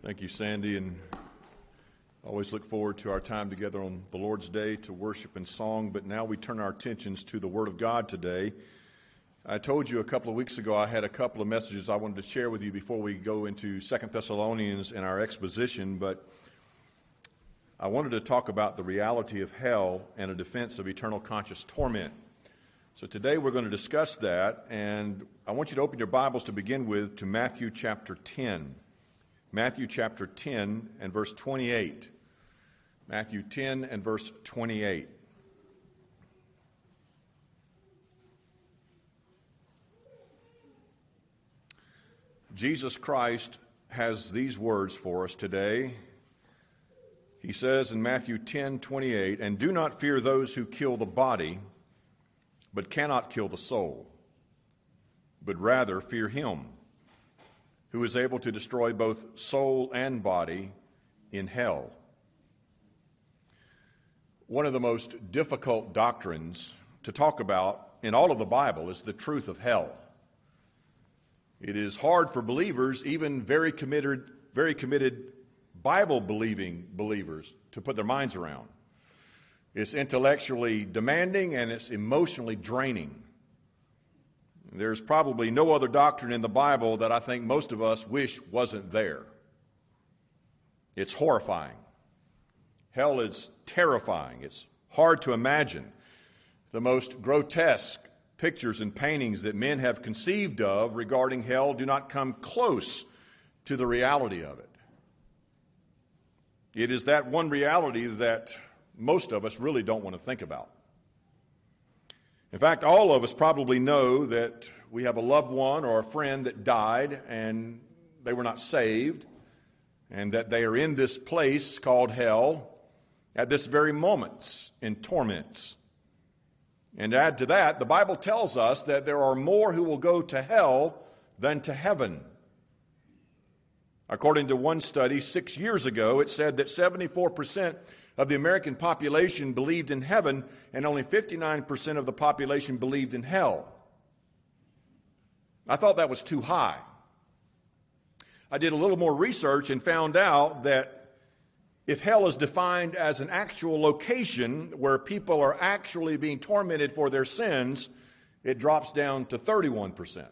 Thank you, Sandy, and I always look forward to our time together on the Lord's Day to worship and song, but now we turn our attentions to the Word of God today. I told you a couple of weeks ago I had a couple of messages I wanted to share with you before we go into 2 Thessalonians in our exposition, but I wanted to talk about the reality of hell and a defense of eternal conscious torment. So today we're going to discuss that, and I want you to open your Bibles to begin with to Matthew chapter 10. Matthew chapter 10 and verse 28. Matthew 10 and verse 28. Jesus Christ has these words for us today. He says in Matthew 10:28, "And do not fear those who kill the body, but cannot kill the soul, but rather fear him who is able to destroy both soul and body in hell." One of the most difficult doctrines to talk about in all of the Bible is the truth of hell. It is hard for believers, even very committed Bible-believing believers, to put their minds around. It's intellectually demanding and it's emotionally draining. There's probably no other doctrine in the Bible that I think most of us wish wasn't there. It's horrifying. Hell is terrifying. It's hard to imagine. The most grotesque pictures and paintings that men have conceived of regarding hell do not come close to the reality of it. It is that one reality that most of us really don't want to think about. In fact, all of us probably know that we have a loved one or a friend that died and they were not saved, and that they are in this place called hell at this very moment in torments. And add to that, the Bible tells us that there are more who will go to hell than to heaven. According to one study 6 years ago, it said that 74% of the American population believed in heaven, and only 59% of the population believed in hell. I thought that was too high. I did a little more research and found out that if hell is defined as an actual location where people are actually being tormented for their sins, it drops down to 31%.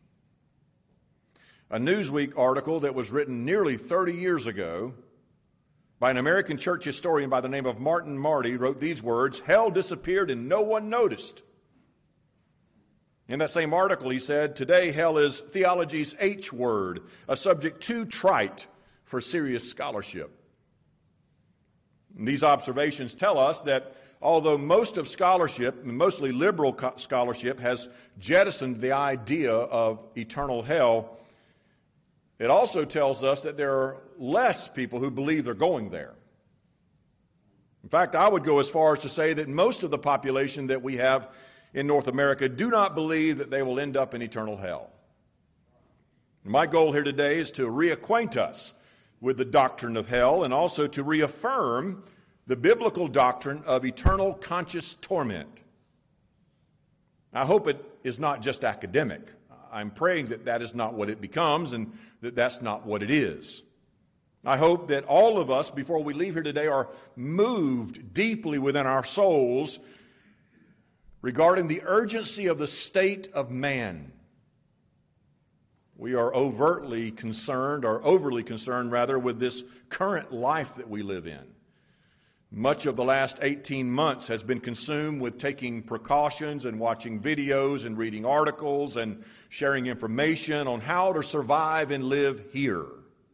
A Newsweek article that was written nearly 30 years ago by an American church historian by the name of Martin Marty wrote these words: "Hell disappeared and no one noticed." In that same article, he said, "Today hell is theology's H word, a subject too trite for serious scholarship." And these observations tell us that although most of scholarship, mostly liberal scholarship, has jettisoned the idea of eternal hell, it also tells us that there are less people who believe they're going there. In fact, I would go as far as to say that most of the population that we have in North America do not believe that they will end up in eternal hell. My goal here today is to reacquaint us with the doctrine of hell and also to reaffirm the biblical doctrine of eternal conscious torment. I hope it is not just academic. I'm praying that that is not what it becomes and that that's not what it is. I hope that all of us, before we leave here today, are moved deeply within our souls regarding the urgency of the state of man. We are overly concerned, rather, with this current life that we live in. Much of the last 18 months has been consumed with taking precautions and watching videos and reading articles and sharing information on how to survive and live here.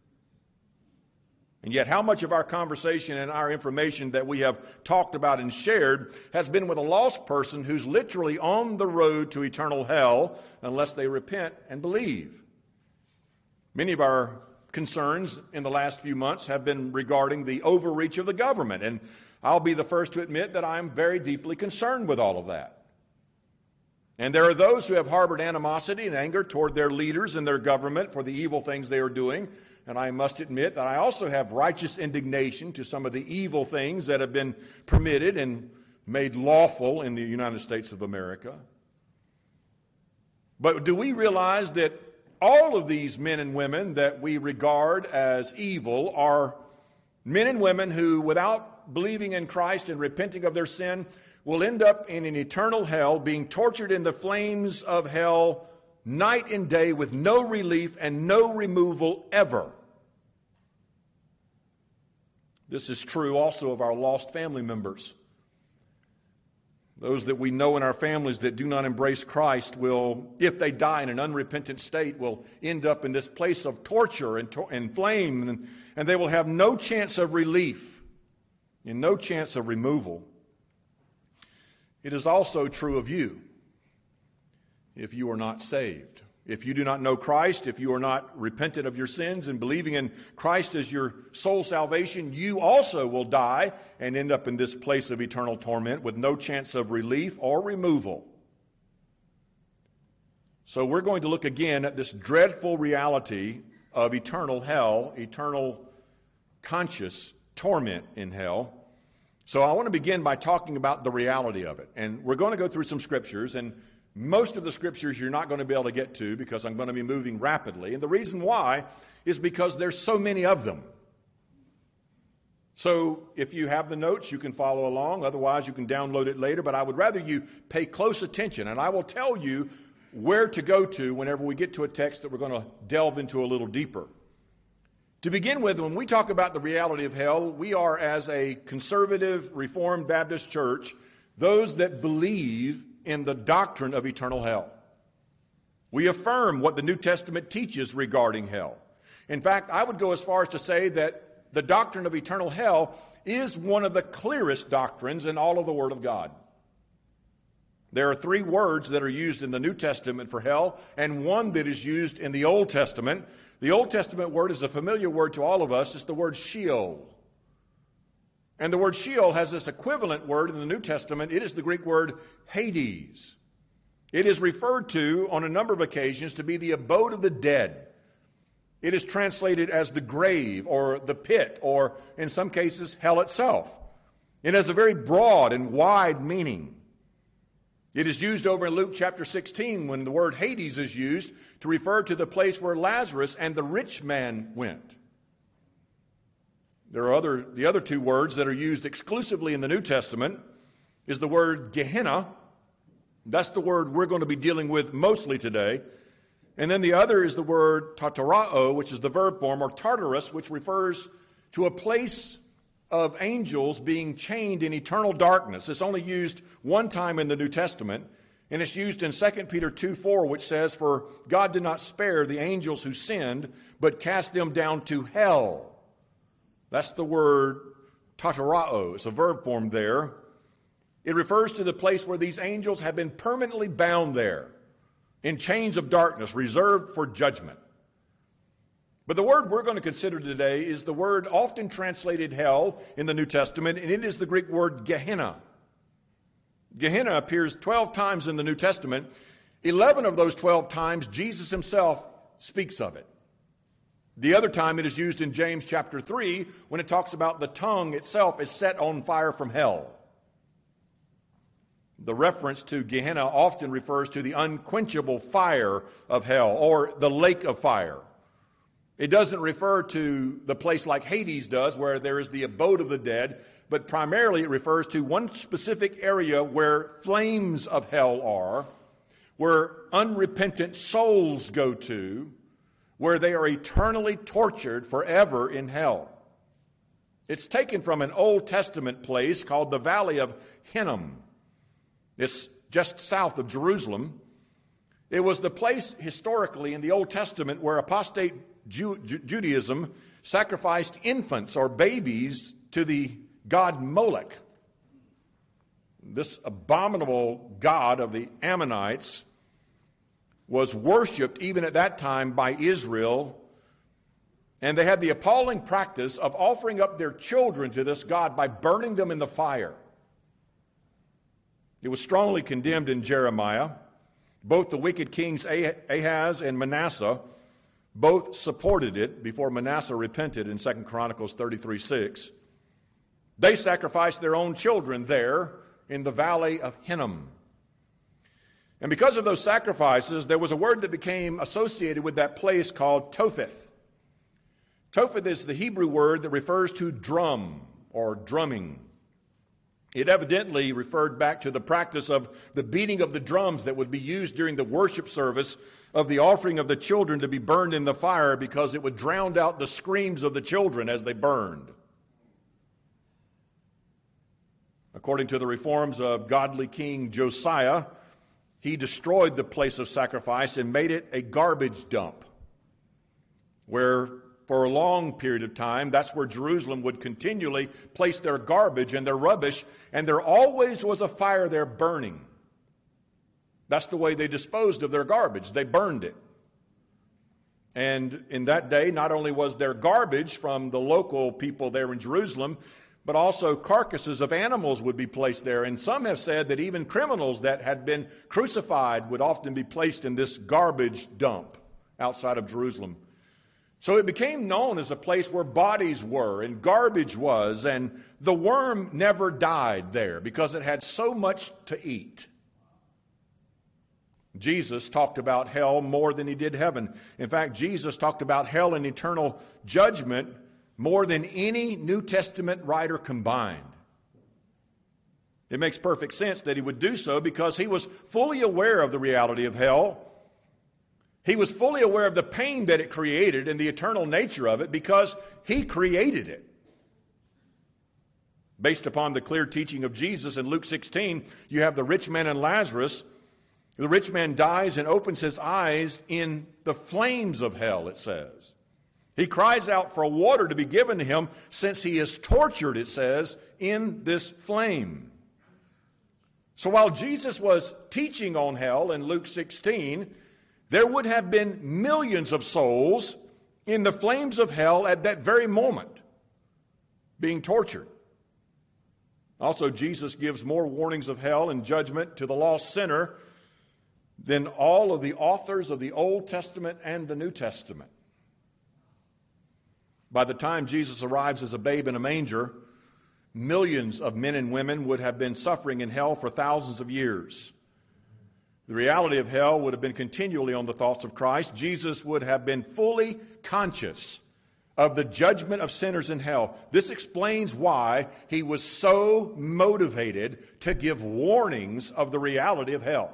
And yet, how much of our conversation and our information that we have talked about and shared has been with a lost person who's literally on the road to eternal hell unless they repent and believe? Many of our concerns in the last few months have been regarding the overreach of the government, and I'll be the first to admit that I'm very deeply concerned with all of that. And there are those who have harbored animosity and anger toward their leaders and their government for the evil things they are doing, and I must admit that I also have righteous indignation to some of the evil things that have been permitted and made lawful in the United States of America. But do we realize that all of these men and women that we regard as evil are men and women who, without believing in Christ and repenting of their sin, will end up in an eternal hell, being tortured in the flames of hell night and day with no relief and no removal ever. This is true also of our lost family members. Those that we know in our families that do not embrace Christ will, if they die in an unrepentant state, will end up in this place of torture and flame, and they will have no chance of relief and no chance of removal. It is also true of you if you are not saved. If you do not know Christ, if you are not repentant of your sins and believing in Christ as your soul salvation, you also will die and end up in this place of eternal torment with no chance of relief or removal. So we're going to look again at this dreadful reality of eternal hell, eternal conscious torment in hell. So I want to begin by talking about the reality of it. And we're going to go through some scriptures, and most of the scriptures you're not going to be able to get to because I'm going to be moving rapidly. And the reason why is because there's so many of them. So if you have the notes, you can follow along. Otherwise, you can download it later. But I would rather you pay close attention. And I will tell you where to go to whenever we get to a text that we're going to delve into a little deeper. To begin with, when we talk about the reality of hell, we are, as a conservative Reformed Baptist church, those that believe in the doctrine of eternal hell. We affirm what the New Testament teaches regarding hell. In fact, I would go as far as to say that the doctrine of eternal hell is one of the clearest doctrines in all of the Word of God. There are 3 words that are used in the New Testament for hell, and one that is used in the Old Testament. The Old Testament word is a familiar word to all of us. It's the word Sheol. And the word Sheol has this equivalent word in the New Testament. It is the Greek word Hades. It is referred to on a number of occasions to be the abode of the dead. It is translated as the grave or the pit, or in some cases, hell itself. It has a very broad and wide meaning. It is used over in Luke chapter 16 when the word Hades is used to refer to the place where Lazarus and the rich man went. The other 2 words that are used exclusively in the New Testament is the word Gehenna. That's the word we're going to be dealing with mostly today. And then the other is the word Tartarao, which is the verb form, or Tartarus, which refers to a place of angels being chained in eternal darkness. It's only used one time in the New Testament, and it's used in 2 Peter 2:4, which says, "For God did not spare the angels who sinned, but cast them down to hell." That's the word Tartarao. It's a verb form there. It refers to the place where these angels have been permanently bound there in chains of darkness, reserved for judgment. But the word we're going to consider today is the word often translated hell in the New Testament, and it is the Greek word Gehenna. Gehenna appears 12 times in the New Testament. 11 of those 12 times, Jesus himself speaks of it. The other time it is used in James chapter 3 when it talks about the tongue itself is set on fire from hell. The reference to Gehenna often refers to the unquenchable fire of hell or the lake of fire. It doesn't refer to the place like Hades does where there is the abode of the dead, but primarily it refers to one specific area where flames of hell are, where unrepentant souls go to, where they are eternally tortured forever in hell. It's taken from an Old Testament place called the Valley of Hinnom. It's just south of Jerusalem. It was the place historically in the Old Testament where apostate Judaism sacrificed infants or babies to the god Molech. This abominable god of the Ammonites was worshipped even at that time by Israel, and they had the appalling practice of offering up their children to this god by burning them in the fire. It was strongly condemned in Jeremiah. Both the wicked kings Ahaz and Manasseh both supported it before Manasseh repented in 2 Chronicles 33:6. They sacrificed their own children there in the Valley of Hinnom. And because of those sacrifices, there was a word that became associated with that place called Topheth. Topheth is the Hebrew word that refers to drum or drumming. It evidently referred back to the practice of the beating of the drums that would be used during the worship service of the offering of the children to be burned in the fire, because it would drown out the screams of the children as they burned. According to the reforms of godly King Josiah, he destroyed the place of sacrifice and made it a garbage dump, where for a long period of time, that's where Jerusalem would continually place their garbage and their rubbish, and there always was a fire there burning. That's the way they disposed of their garbage. They burned it. And in that day, not only was there garbage from the local people there in Jerusalem, but also carcasses of animals would be placed there. And some have said that even criminals that had been crucified would often be placed in this garbage dump outside of Jerusalem. So it became known as a place where bodies were and garbage was, and the worm never died there because it had so much to eat. Jesus talked about hell more than he did heaven. In fact, Jesus talked about hell and eternal judgment more than any New Testament writer combined. It makes perfect sense that he would do so because he was fully aware of the reality of hell. He was fully aware of the pain that it created and the eternal nature of it because he created it. Based upon the clear teaching of Jesus in Luke 16, you have the rich man and Lazarus. The rich man dies and opens his eyes in the flames of hell, it says. He cries out for water to be given to him since he is tortured, it says, in this flame. So while Jesus was teaching on hell in Luke 16, there would have been millions of souls in the flames of hell at that very moment, being tortured. Also, Jesus gives more warnings of hell and judgment to the lost sinner than all of the authors of the Old Testament and the New Testament. By the time Jesus arrives as a babe in a manger, millions of men and women would have been suffering in hell for thousands of years. The reality of hell would have been continually on the thoughts of Christ. Jesus would have been fully conscious of the judgment of sinners in hell. This explains why he was so motivated to give warnings of the reality of hell.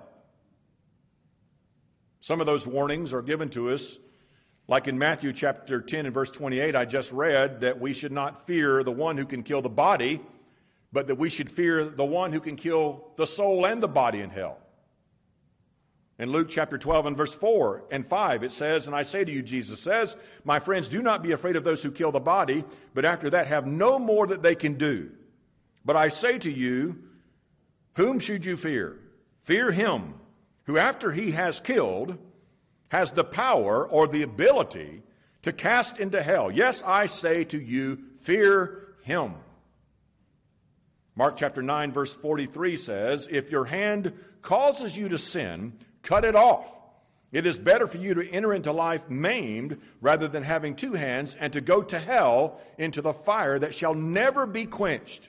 Some of those warnings are given to us, like in Matthew chapter 10 and verse 28, I just read that we should not fear the one who can kill the body, but that we should fear the one who can kill the soul and the body in hell. In Luke chapter 12 and verse 4 and 5, it says, "And I say to you," Jesus says, "my friends, do not be afraid of those who kill the body, but after that have no more that they can do. But I say to you, whom should you fear? Fear him who after he has killed has the power or the ability to cast into hell. Yes, I say to you, fear him." Mark chapter 9 verse 43 says, "If your hand causes you to sin, cut it off. It is better for you to enter into life maimed rather than having two hands and to go to hell into the fire that shall never be quenched."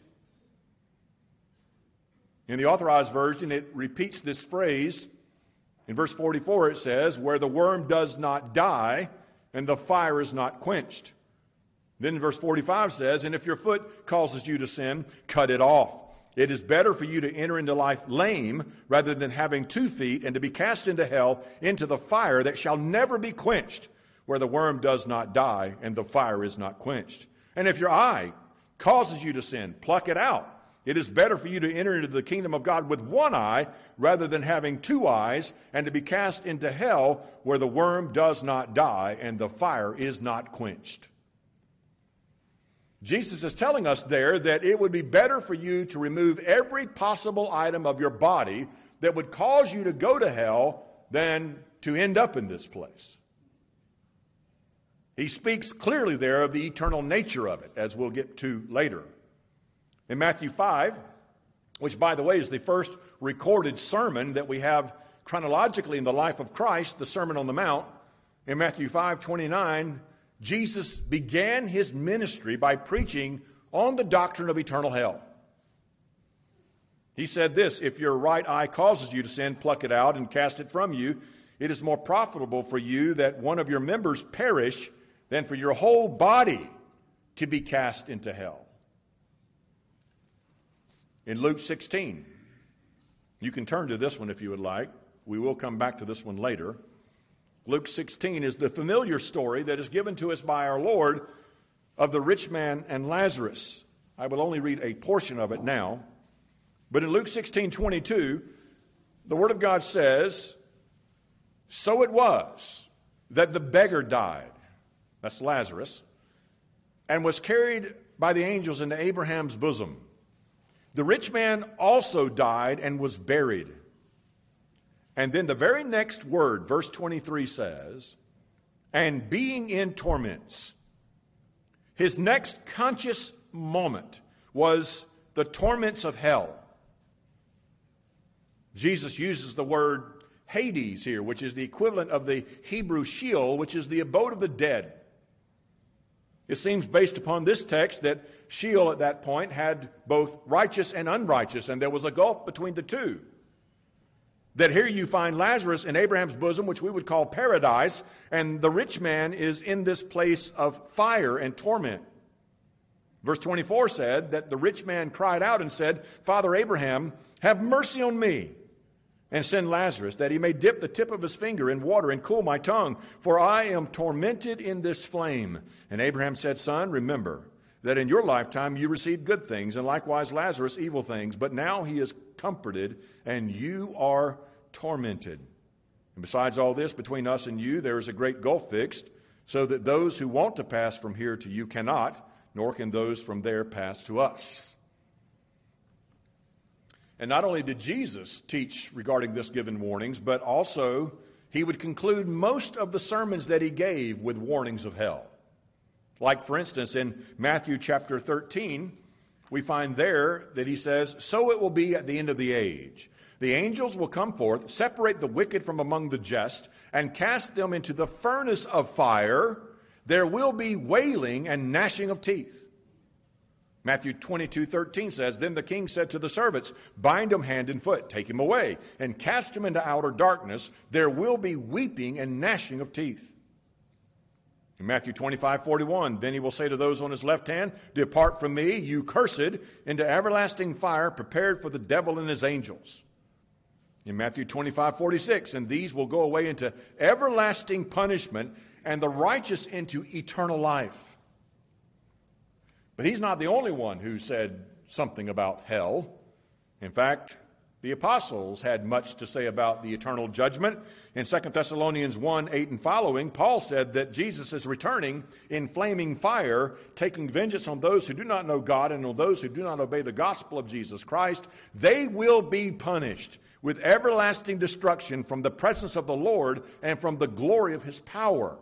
In the Authorized Version, it repeats this phrase. In verse 44, it says, "Where the worm does not die and the fire is not quenched." Then verse 45 says, "And if your foot causes you to sin, cut it off. It is better for you to enter into life lame rather than having 2 feet and to be cast into hell, into the fire that shall never be quenched, where the worm does not die and the fire is not quenched. And if your eye causes you to sin, pluck it out. It is better for you to enter into the kingdom of God with one eye rather than having 2 eyes and to be cast into hell, where the worm does not die and the fire is not quenched." Jesus is telling us there that it would be better for you to remove every possible item of your body that would cause you to go to hell than to end up in this place. He speaks clearly there of the eternal nature of it, as we'll get to later. In Matthew 5, which, by the way, is the first recorded sermon that we have chronologically in the life of Christ, the Sermon on the Mount, in Matthew 5:29, Jesus began his ministry by preaching on the doctrine of eternal hell. He said this, if your right eye causes you to sin, pluck it out and cast it from you. It is more profitable for you that one of your members perish than for your whole body to be cast into hell. In Luke 16, you can turn to this one if you would like. We will come back to this one later. Luke 16 is the familiar story that is given to us by our Lord of the rich man and Lazarus. I will only read a portion of it now. But in Luke 16:22, the Word of God says, so it was that the beggar died, that's Lazarus, and was carried by the angels into Abraham's bosom. The rich man also died and was buried. And then the very next word, verse 23 says, and being in torments. His next conscious moment was the torments of hell. Jesus uses the word Hades here, which is the equivalent of the Hebrew Sheol, which is the abode of the dead. It seems based upon this text that Sheol at that point had both righteous and unrighteous, and there was a gulf between the two. That here you find Lazarus in Abraham's bosom, which we would call paradise, and the rich man is in this place of fire and torment. Verse 24 said that the rich man cried out and said, Father Abraham, have mercy on me, and send Lazarus, that he may dip the tip of his finger in water and cool my tongue, for I am tormented in this flame. And Abraham said, Son, remember that in your lifetime you received good things, and likewise Lazarus evil things, but now he is comforted, and you are tormented. And besides all this, between us and you there is a great gulf fixed, so that those who want to pass from here to you cannot, nor can those from there pass to us. And not only did Jesus teach regarding this given warnings, but also he would conclude most of the sermons that he gave with warnings of hell. Like, for instance, in Matthew chapter 13, we find there that he says, so it will be at the end of the age. The angels will come forth, separate the wicked from among the just, and cast them into the furnace of fire. There will be wailing and gnashing of teeth. Matthew 22:13 says, then the king said to the servants, bind him hand and foot, take him away, and cast him into outer darkness. There will be weeping and gnashing of teeth. In Matthew 25:41, then he will say to those on his left hand, depart from me, you cursed, into everlasting fire prepared for the devil and his angels. In Matthew 25:46, and these will go away into everlasting punishment, and the righteous into eternal life. But he's not the only one who said something about hell. In fact, the apostles had much to say about the eternal judgment. In 2 Thessalonians 1:8 and following, Paul said that Jesus is returning in flaming fire, taking vengeance on those who do not know God and on those who do not obey the gospel of Jesus Christ. They will be punished with everlasting destruction from the presence of the Lord and from the glory of his power.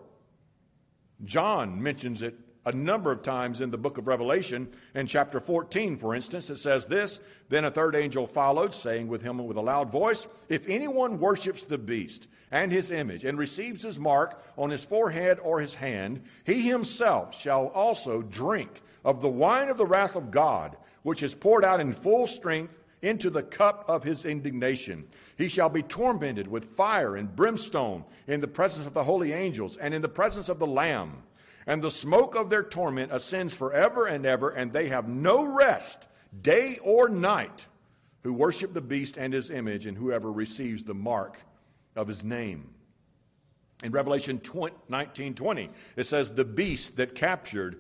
John mentions it a number of times in the book of Revelation. In chapter 14, for instance, it says this, then a third angel followed, saying with him with a loud voice, if anyone worships the beast and his image and receives his mark on his forehead or his hand, he himself shall also drink of the wine of the wrath of God, which is poured out in full strength into the cup of his indignation. He shall be tormented with fire and brimstone in the presence of the holy angels and in the presence of the Lamb. And the smoke of their torment ascends forever and ever, and they have no rest, day or night, who worship the beast and his image, and whoever receives the mark of his name. In Revelation 19:20, it says, the beast that captured,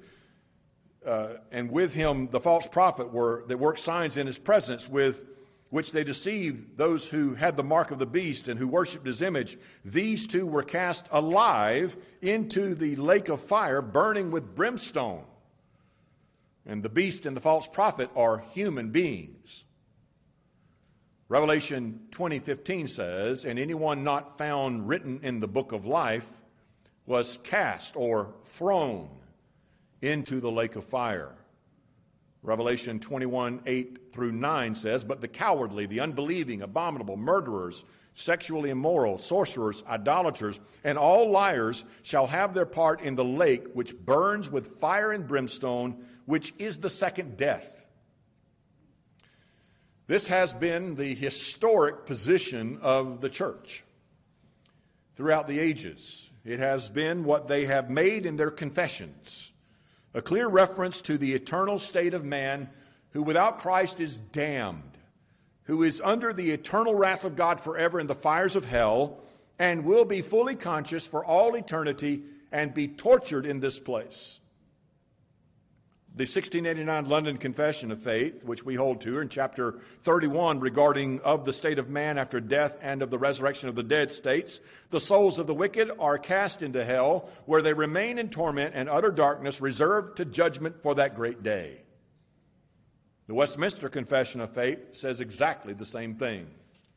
and with him the false prophet that worked signs in his presence, with which they deceived those who had the mark of the beast and who worshipped his image. These two were cast alive into the lake of fire, burning with brimstone. And the beast and the false prophet are human beings. Revelation 20:15 says, and anyone not found written in the book of life was cast or thrown into the lake of fire. Revelation 21:8-9 says, but the cowardly, the unbelieving, abominable, murderers, sexually immoral, sorcerers, idolaters, and all liars shall have their part in the lake which burns with fire and brimstone, which is the second death. This has been the historic position of the church throughout the ages. It has been what they have made in their confessions, a clear reference to the eternal state of man who without Christ is damned, who is under the eternal wrath of God forever in the fires of hell, and will be fully conscious for all eternity and be tortured in this place. The 1689 London Confession of Faith, which we hold to in chapter 31 regarding of the state of man after death and of the resurrection of the dead, states, "The souls of the wicked are cast into hell, where they remain in torment and utter darkness, reserved to judgment for that great day." The Westminster Confession of Faith says exactly the same thing.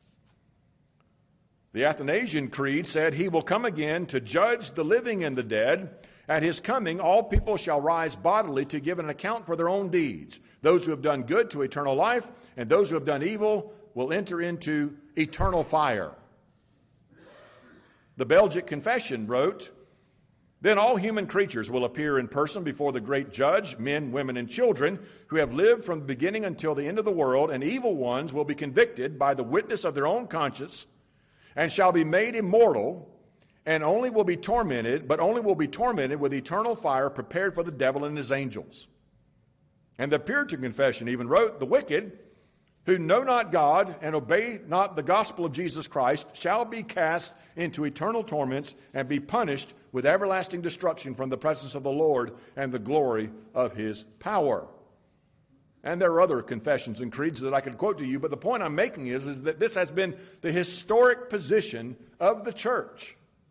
The Athanasian Creed said, "He will come again to judge the living and the dead. At his coming, all people shall rise bodily to give an account for their own deeds. Those who have done good to eternal life, and those who have done evil will enter into eternal fire." The Belgic Confession wrote, "Then all human creatures will appear in person before the great judge, men, women, and children, who have lived from the beginning until the end of the world, and evil ones will be convicted by the witness of their own conscience, and shall be made immortal, and only will be tormented with eternal fire prepared for the devil and his angels." And the Puritan Confession even wrote, "The wicked, who know not God and obey not the gospel of Jesus Christ, shall be cast into eternal torments and be punished with everlasting destruction from the presence of the Lord and the glory of his power." And there are other confessions and creeds that I could quote to you, but the point I'm making is that this has been the historic position of the church.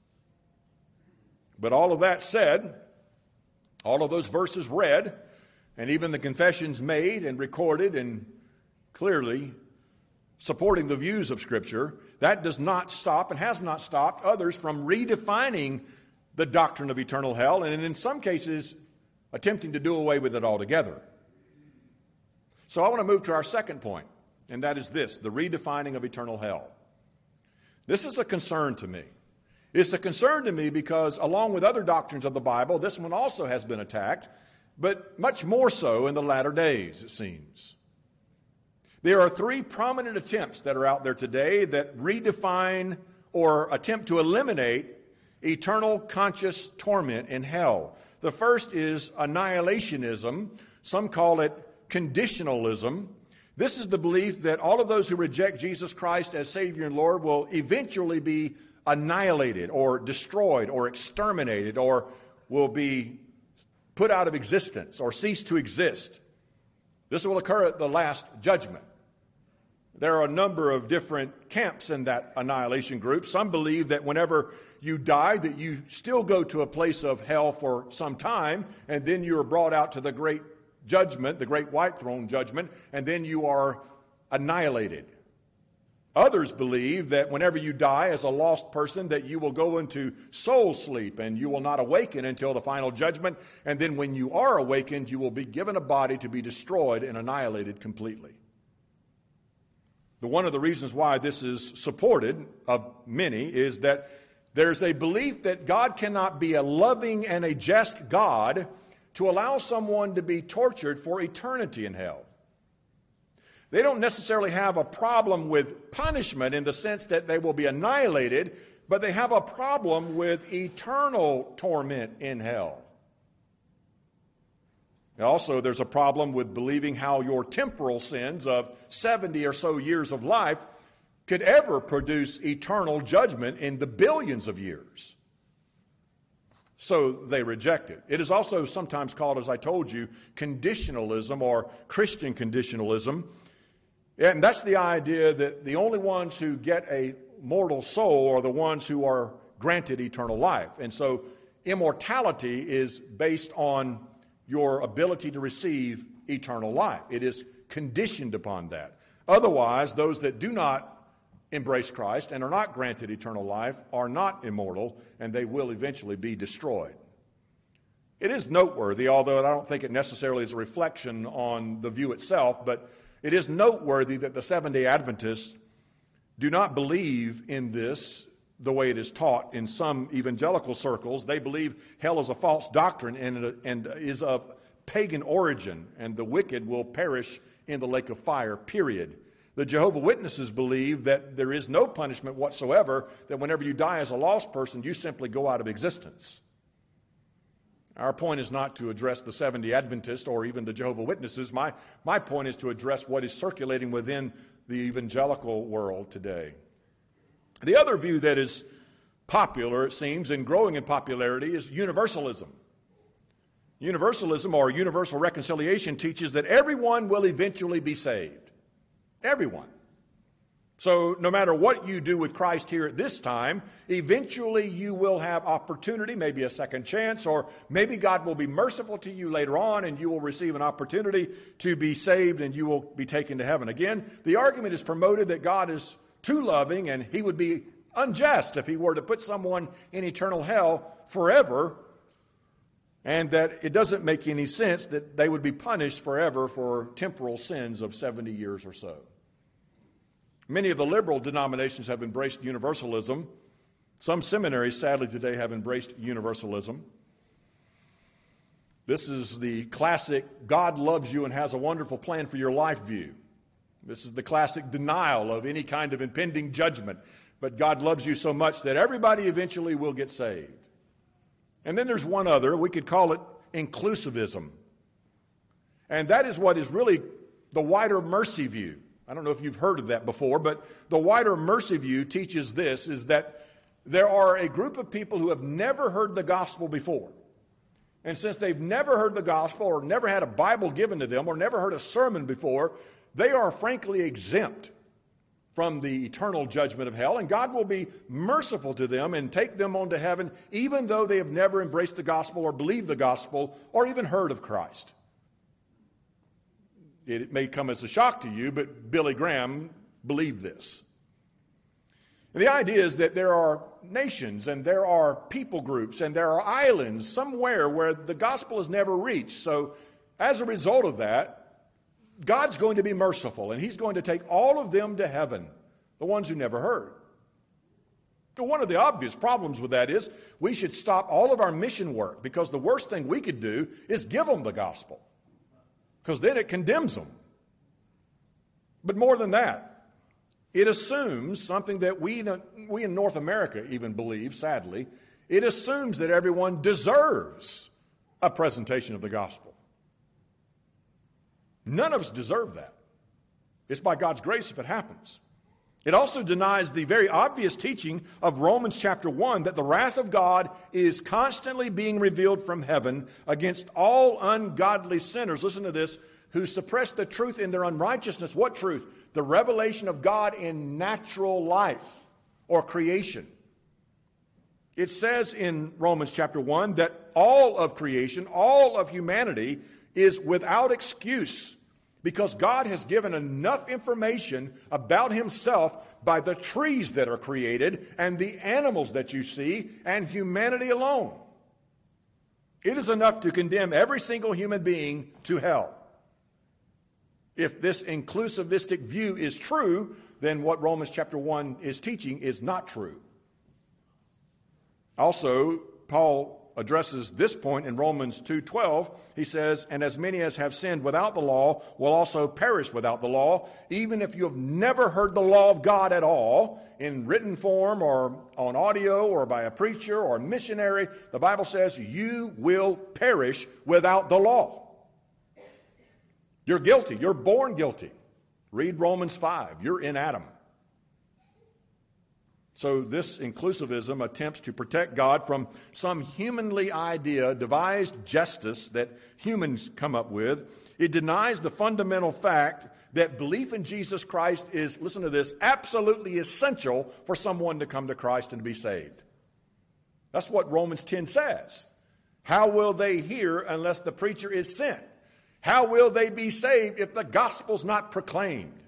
But all of that said, all of those verses read, and even the confessions made and recorded and clearly supporting the views of Scripture, that does not stop and has not stopped others from redefining the doctrine of eternal hell, and in some cases attempting to do away with it altogether. So I want to move to our second point, and that is this, the redefining of eternal hell. This is a concern to me. It's a concern to me because, along with other doctrines of the Bible, this one also has been attacked, but much more so in the latter days, it seems. There are three prominent attempts that are out there today that redefine or attempt to eliminate eternal conscious torment in hell. The first is annihilationism. Some call it conditionalism. This is the belief that all of those who reject Jesus Christ as Savior and Lord will eventually be annihilated or destroyed or exterminated or will be put out of existence or cease to exist. This will occur at the last judgment. There are a number of different camps in that annihilation group. Some believe that whenever you die, that you still go to a place of hell for some time, and then you are brought out to the great judgment, the great white throne judgment, and then you are annihilated. Others believe that whenever you die as a lost person, that you will go into soul sleep and you will not awaken until the final judgment. And then when you are awakened, you will be given a body to be destroyed and annihilated completely. But one of the reasons why this is supported of many is that there's a belief that God cannot be a loving and a just God to allow someone to be tortured for eternity in hell. They don't necessarily have a problem with punishment in the sense that they will be annihilated, but they have a problem with eternal torment in hell. Also, there's a problem with believing how your temporal sins of 70 or so years of life could ever produce eternal judgment in the billions of years. So they reject it. It is also sometimes called, as I told you, conditionalism or Christian conditionalism. And that's the idea that the only ones who get a mortal soul are the ones who are granted eternal life. And so immortality is based on your ability to receive eternal life. It is conditioned upon that. Otherwise, those that do not embrace Christ and are not granted eternal life are not immortal, and they will eventually be destroyed. It is noteworthy, although I don't think it necessarily is a reflection on the view itself, but it is noteworthy that the Seventh-day Adventists do not believe in this the way it is taught in some evangelical circles. They believe hell is a false doctrine and is of pagan origin, and the wicked will perish in the lake of fire, period. The Jehovah's Witnesses believe that there is no punishment whatsoever, that whenever you die as a lost person, you simply go out of existence. Our point is not to address the 70 Adventists or even the Jehovah's Witnesses. My point is to address what is circulating within the evangelical world today. The other view that is popular, it seems, and growing in popularity is universalism. Universalism, or universal reconciliation, teaches that everyone will eventually be saved. Everyone. So no matter what you do with Christ here at this time, eventually you will have opportunity, maybe a second chance, or maybe God will be merciful to you later on and you will receive an opportunity to be saved and you will be taken to heaven. Again, the argument is promoted that God is too loving and he would be unjust if he were to put someone in eternal hell forever, and that it doesn't make any sense that they would be punished forever for temporal sins of 70 years or so. Many of the liberal denominations have embraced universalism. Some seminaries, sadly, today have embraced universalism. This is the classic God loves you and has a wonderful plan for your life view. This is the classic denial of any kind of impending judgment. But God loves you so much that everybody eventually will get saved. And then there's one other, we could call it inclusivism. And that is what is really the wider mercy view. I don't know if you've heard of that before, but the wider mercy view teaches this, is that there are a group of people who have never heard the gospel before. And since they've never heard the gospel or never had a Bible given to them or never heard a sermon before, they are frankly exempt from the eternal judgment of hell, and God will be merciful to them and take them on to heaven even though they have never embraced the gospel or believed the gospel or even heard of Christ. It may come as a shock to you, but Billy Graham believed this. And the idea is that there are nations and there are people groups and there are islands somewhere where the gospel has never reached. So as a result of that, God's going to be merciful, and he's going to take all of them to heaven, the ones who never heard. One of the obvious problems with that is we should stop all of our mission work, because the worst thing we could do is give them the gospel, because then it condemns them. But more than that, it assumes something that we in North America even believe, sadly. It assumes that everyone deserves a presentation of the gospel. None of us deserve that. It's by God's grace if it happens. It also denies the very obvious teaching of Romans chapter 1 that the wrath of God is constantly being revealed from heaven against all ungodly sinners. Listen to this. Who suppress the truth in their unrighteousness. What truth? The revelation of God in natural life or creation. It says in Romans chapter 1 that all of creation, all of humanity is without excuse, because God has given enough information about himself by the trees that are created and the animals that you see and humanity alone. It is enough to condemn every single human being to hell. If this inclusivistic view is true, then what Romans chapter 1 is teaching is not true. Also, Paul addresses this point in Romans 2:12. He says, and as many as have sinned without the law will also perish without the law. Even if you have never heard the law of God at all, in written form or on audio or by a preacher or a missionary, the Bible says you will perish without the law. You're guilty. You're born guilty. Read Romans 5. You're in Adam. So this inclusivism attempts to protect God from some humanly devised justice that humans come up with. It denies the fundamental fact that belief in Jesus Christ is, listen to this, absolutely essential for someone to come to Christ and be saved. That's what Romans 10 says. How will they hear unless the preacher is sent? How will they be saved if the gospel's not proclaimed?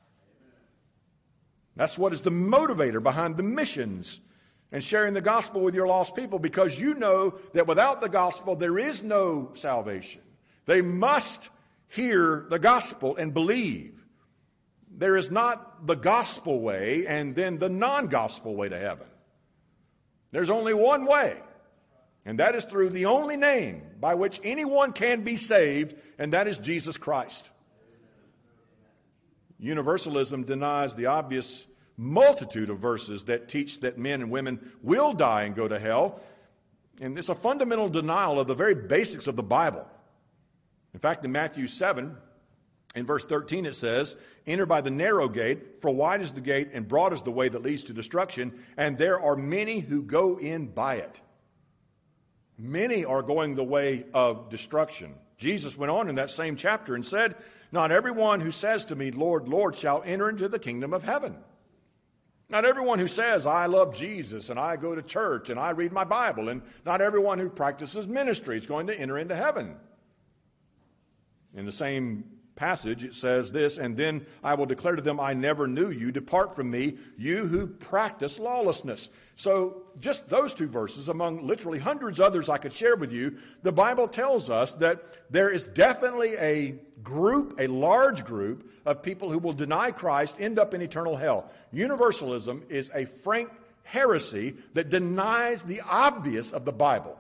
That's what is the motivator behind the missions and sharing the gospel with your lost people, because you know that without the gospel there is no salvation. They must hear the gospel and believe. There is not the gospel way and then the non-gospel way to heaven. There's only one way, and that is through the only name by which anyone can be saved, and that is Jesus Christ. Universalism denies the obvious multitude of verses that teach that men and women will die and go to hell. And it's a fundamental denial of the very basics of the Bible. In fact, in Matthew 7, in verse 13, it says, "Enter by the narrow gate, for wide is the gate and broad is the way that leads to destruction, and there are many who go in by it." Many are going the way of destruction. Jesus went on in that same chapter and said, "Not everyone who says to me, 'Lord, Lord,' shall enter into the kingdom of heaven. Not everyone who says, 'I love Jesus and I go to church and I read my Bible,' and not everyone who practices ministry is going to enter into heaven." In the same passage, it says this, "And then I will declare to them, 'I never knew you. Depart from me, you who practice lawlessness.'" So just those two verses, among literally hundreds others I could share with you, the Bible tells us that there is definitely a large group of people who will deny Christ, end up in eternal hell. Universalism is a frank heresy that denies the obvious of the Bible.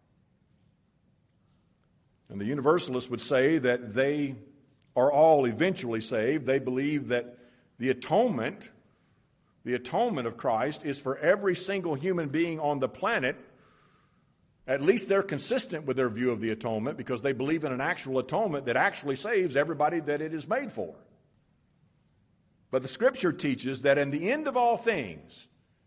And the Universalists would say that they are all eventually saved. They believe that the atonement of Christ is for every single human being on the planet. At least they're consistent with their view of the atonement because they believe in an actual atonement that actually saves everybody that it is made for. But the Scripture teaches that in the end of all things,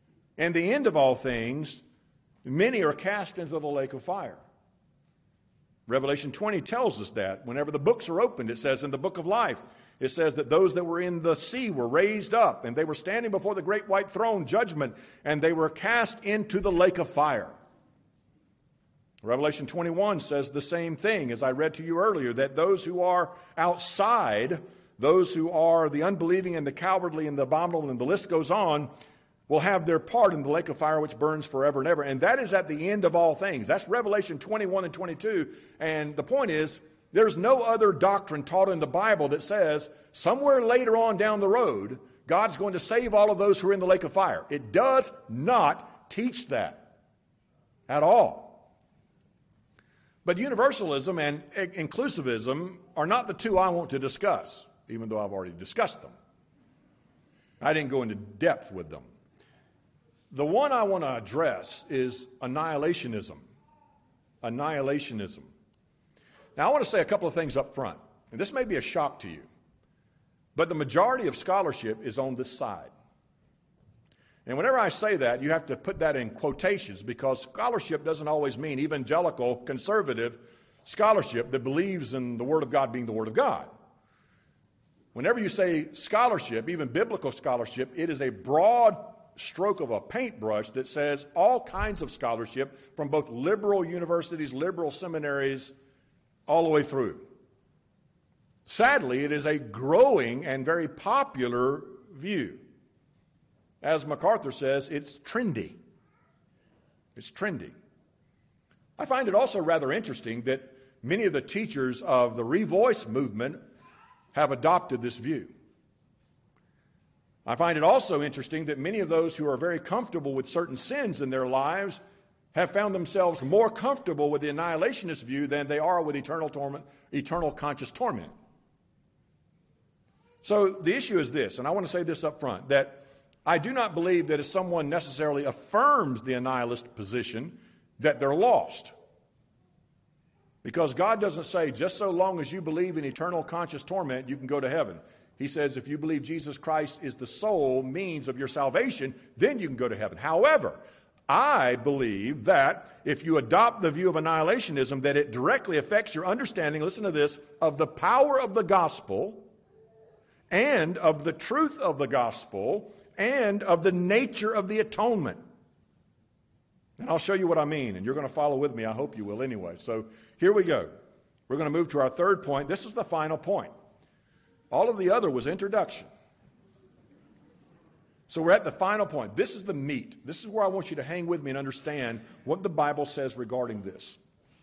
many are cast into the lake of fire. Revelation 20 tells us that. Whenever the books are opened, it says in the book of life, it says that those that were in the sea were raised up, and they were standing before the great white throne, judgment, and they were cast into the lake of fire. Revelation 21 says the same thing, as I read to you earlier, that those who are outside, those who are the unbelieving and the cowardly and the abominable, and the list goes on, will have their part in the lake of fire which burns forever and ever. And that is at the end of all things. That's Revelation 21 and 22. And the point is, there's no other doctrine taught in the Bible that says somewhere later on down the road, God's going to save all of those who are in the lake of fire. It does not teach that at all. But universalism and inclusivism are not the two I want to discuss, even though I've already discussed them. I didn't go into depth with them. The one I want to address is annihilationism. Annihilationism. Now, I want to say a couple of things up front, and this may be a shock to you, but the majority of scholarship is on this side. And whenever I say that, you have to put that in quotations because scholarship doesn't always mean evangelical, conservative scholarship that believes in the Word of God being the Word of God. Whenever you say scholarship, even biblical scholarship, it is a broad stroke of a paintbrush that says all kinds of scholarship from both liberal universities, liberal seminaries, all the way through. Sadly, it is a growing and very popular view. As MacArthur says, it's trendy. It's trendy. I find it also rather interesting that many of the teachers of the Revoice movement have adopted this view. I find it also interesting that many of those who are very comfortable with certain sins in their lives have found themselves more comfortable with the annihilationist view than they are with eternal torment, eternal conscious torment. So the issue is this, and I want to say this up front, that I do not believe that if someone necessarily affirms the annihilist position, that they're lost. Because God doesn't say, just so long as you believe in eternal conscious torment, you can go to heaven. He says, if you believe Jesus Christ is the sole means of your salvation, then you can go to heaven. However, I believe that if you adopt the view of annihilationism, that it directly affects your understanding, listen to this, of the power of the gospel and of the truth of the gospel and of the nature of the atonement. And I'll show you what I mean, and you're going to follow with me. I hope you will anyway. So here we go. We're going to move to our third point. This is the final point. All of the other was introduction. So we're at the final point. This is the meat. This is where I want you to hang with me and understand what the Bible says regarding this.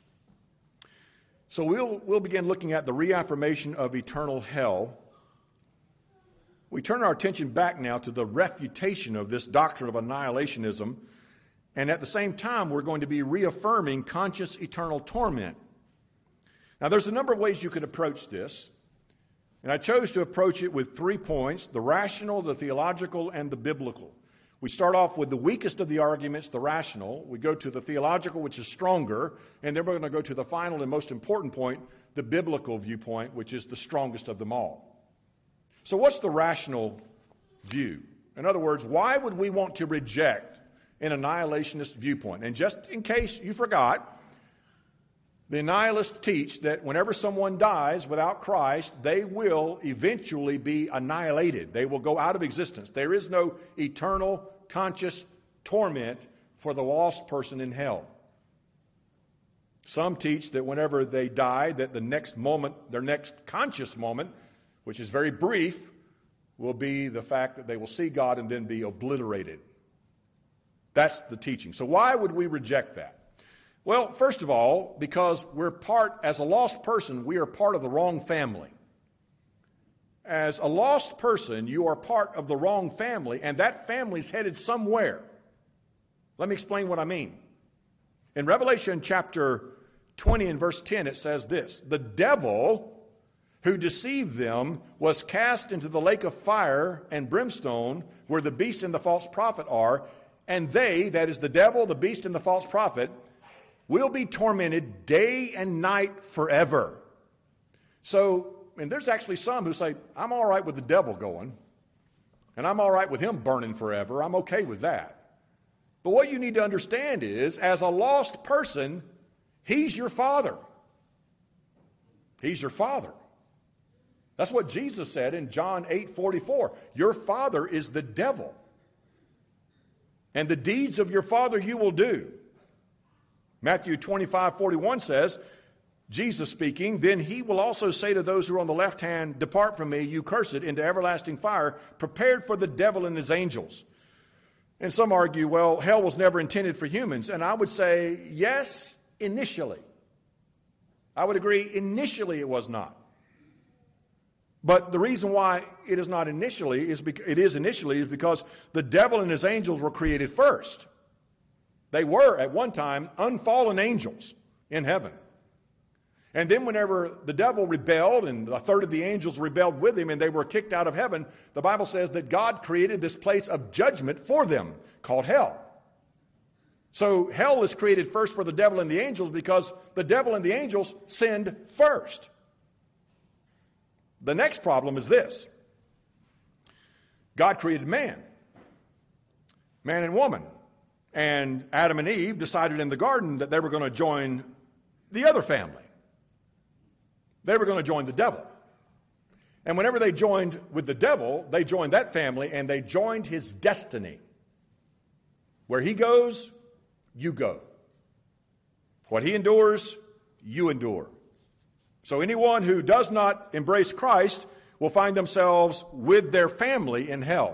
So we'll begin looking at the reaffirmation of eternal hell. We turn our attention back now to the refutation of this doctrine of annihilationism. And at the same time, we're going to be reaffirming conscious eternal torment. Now, there's a number of ways you could approach this. And I chose to approach it with 3 points: the rational, the theological, and the biblical. We start off with the weakest of the arguments, the rational. We go to the theological, which is stronger, and then we're going to go to the final and most important point, the biblical viewpoint, which is the strongest of them all. So what's the rational view? In other words, why would we want to reject an annihilationist viewpoint? And just in case you forgot, the annihilists teach that whenever someone dies without Christ, they will eventually be annihilated. They will go out of existence. There is no eternal, conscious torment for the lost person in hell. Some teach that whenever they die, that the next moment, their next conscious moment, which is very brief, will be the fact that they will see God and then be obliterated. That's the teaching. So why would we reject that? Well, first of all, because as a lost person, we are part of the wrong family. As a lost person, you are part of the wrong family, and that family's headed somewhere. Let me explain what I mean. In Revelation chapter 20 and verse 10, it says this: "The devil who deceived them was cast into the lake of fire and brimstone, where the beast and the false prophet are, and they," that is the devil, the beast, and the false prophet, "will be tormented day and night forever." So, and there's actually some who say, I'm all right with the devil going, and I'm all right with him burning forever. I'm okay with that. But what you need to understand is, as a lost person, he's your father. He's your father. That's what Jesus said in John 8:44. Your father is the devil, and the deeds of your father you will do. Matthew 25:41 says, Jesus speaking, "Then he will also say to those who are on the left hand, 'Depart from me, you cursed, into everlasting fire, prepared for the devil and his angels.'" And some argue, well, hell was never intended for humans. And I would say, yes, initially. I would agree, initially it was not. But the reason why it is not initially is because the devil and his angels were created first. They were, at one time, unfallen angels in heaven. And then whenever the devil rebelled and a third of the angels rebelled with him and they were kicked out of heaven, the Bible says that God created this place of judgment for them called hell. So hell is created first for the devil and the angels because the devil and the angels sinned first. The next problem is this: God created man and woman. And Adam and Eve decided in the garden that they were going to join the other family. They were going to join the devil. And whenever they joined with the devil, they joined that family and they joined his destiny. Where he goes, you go. What he endures, you endure. So anyone who does not embrace Christ will find themselves with their family in hell.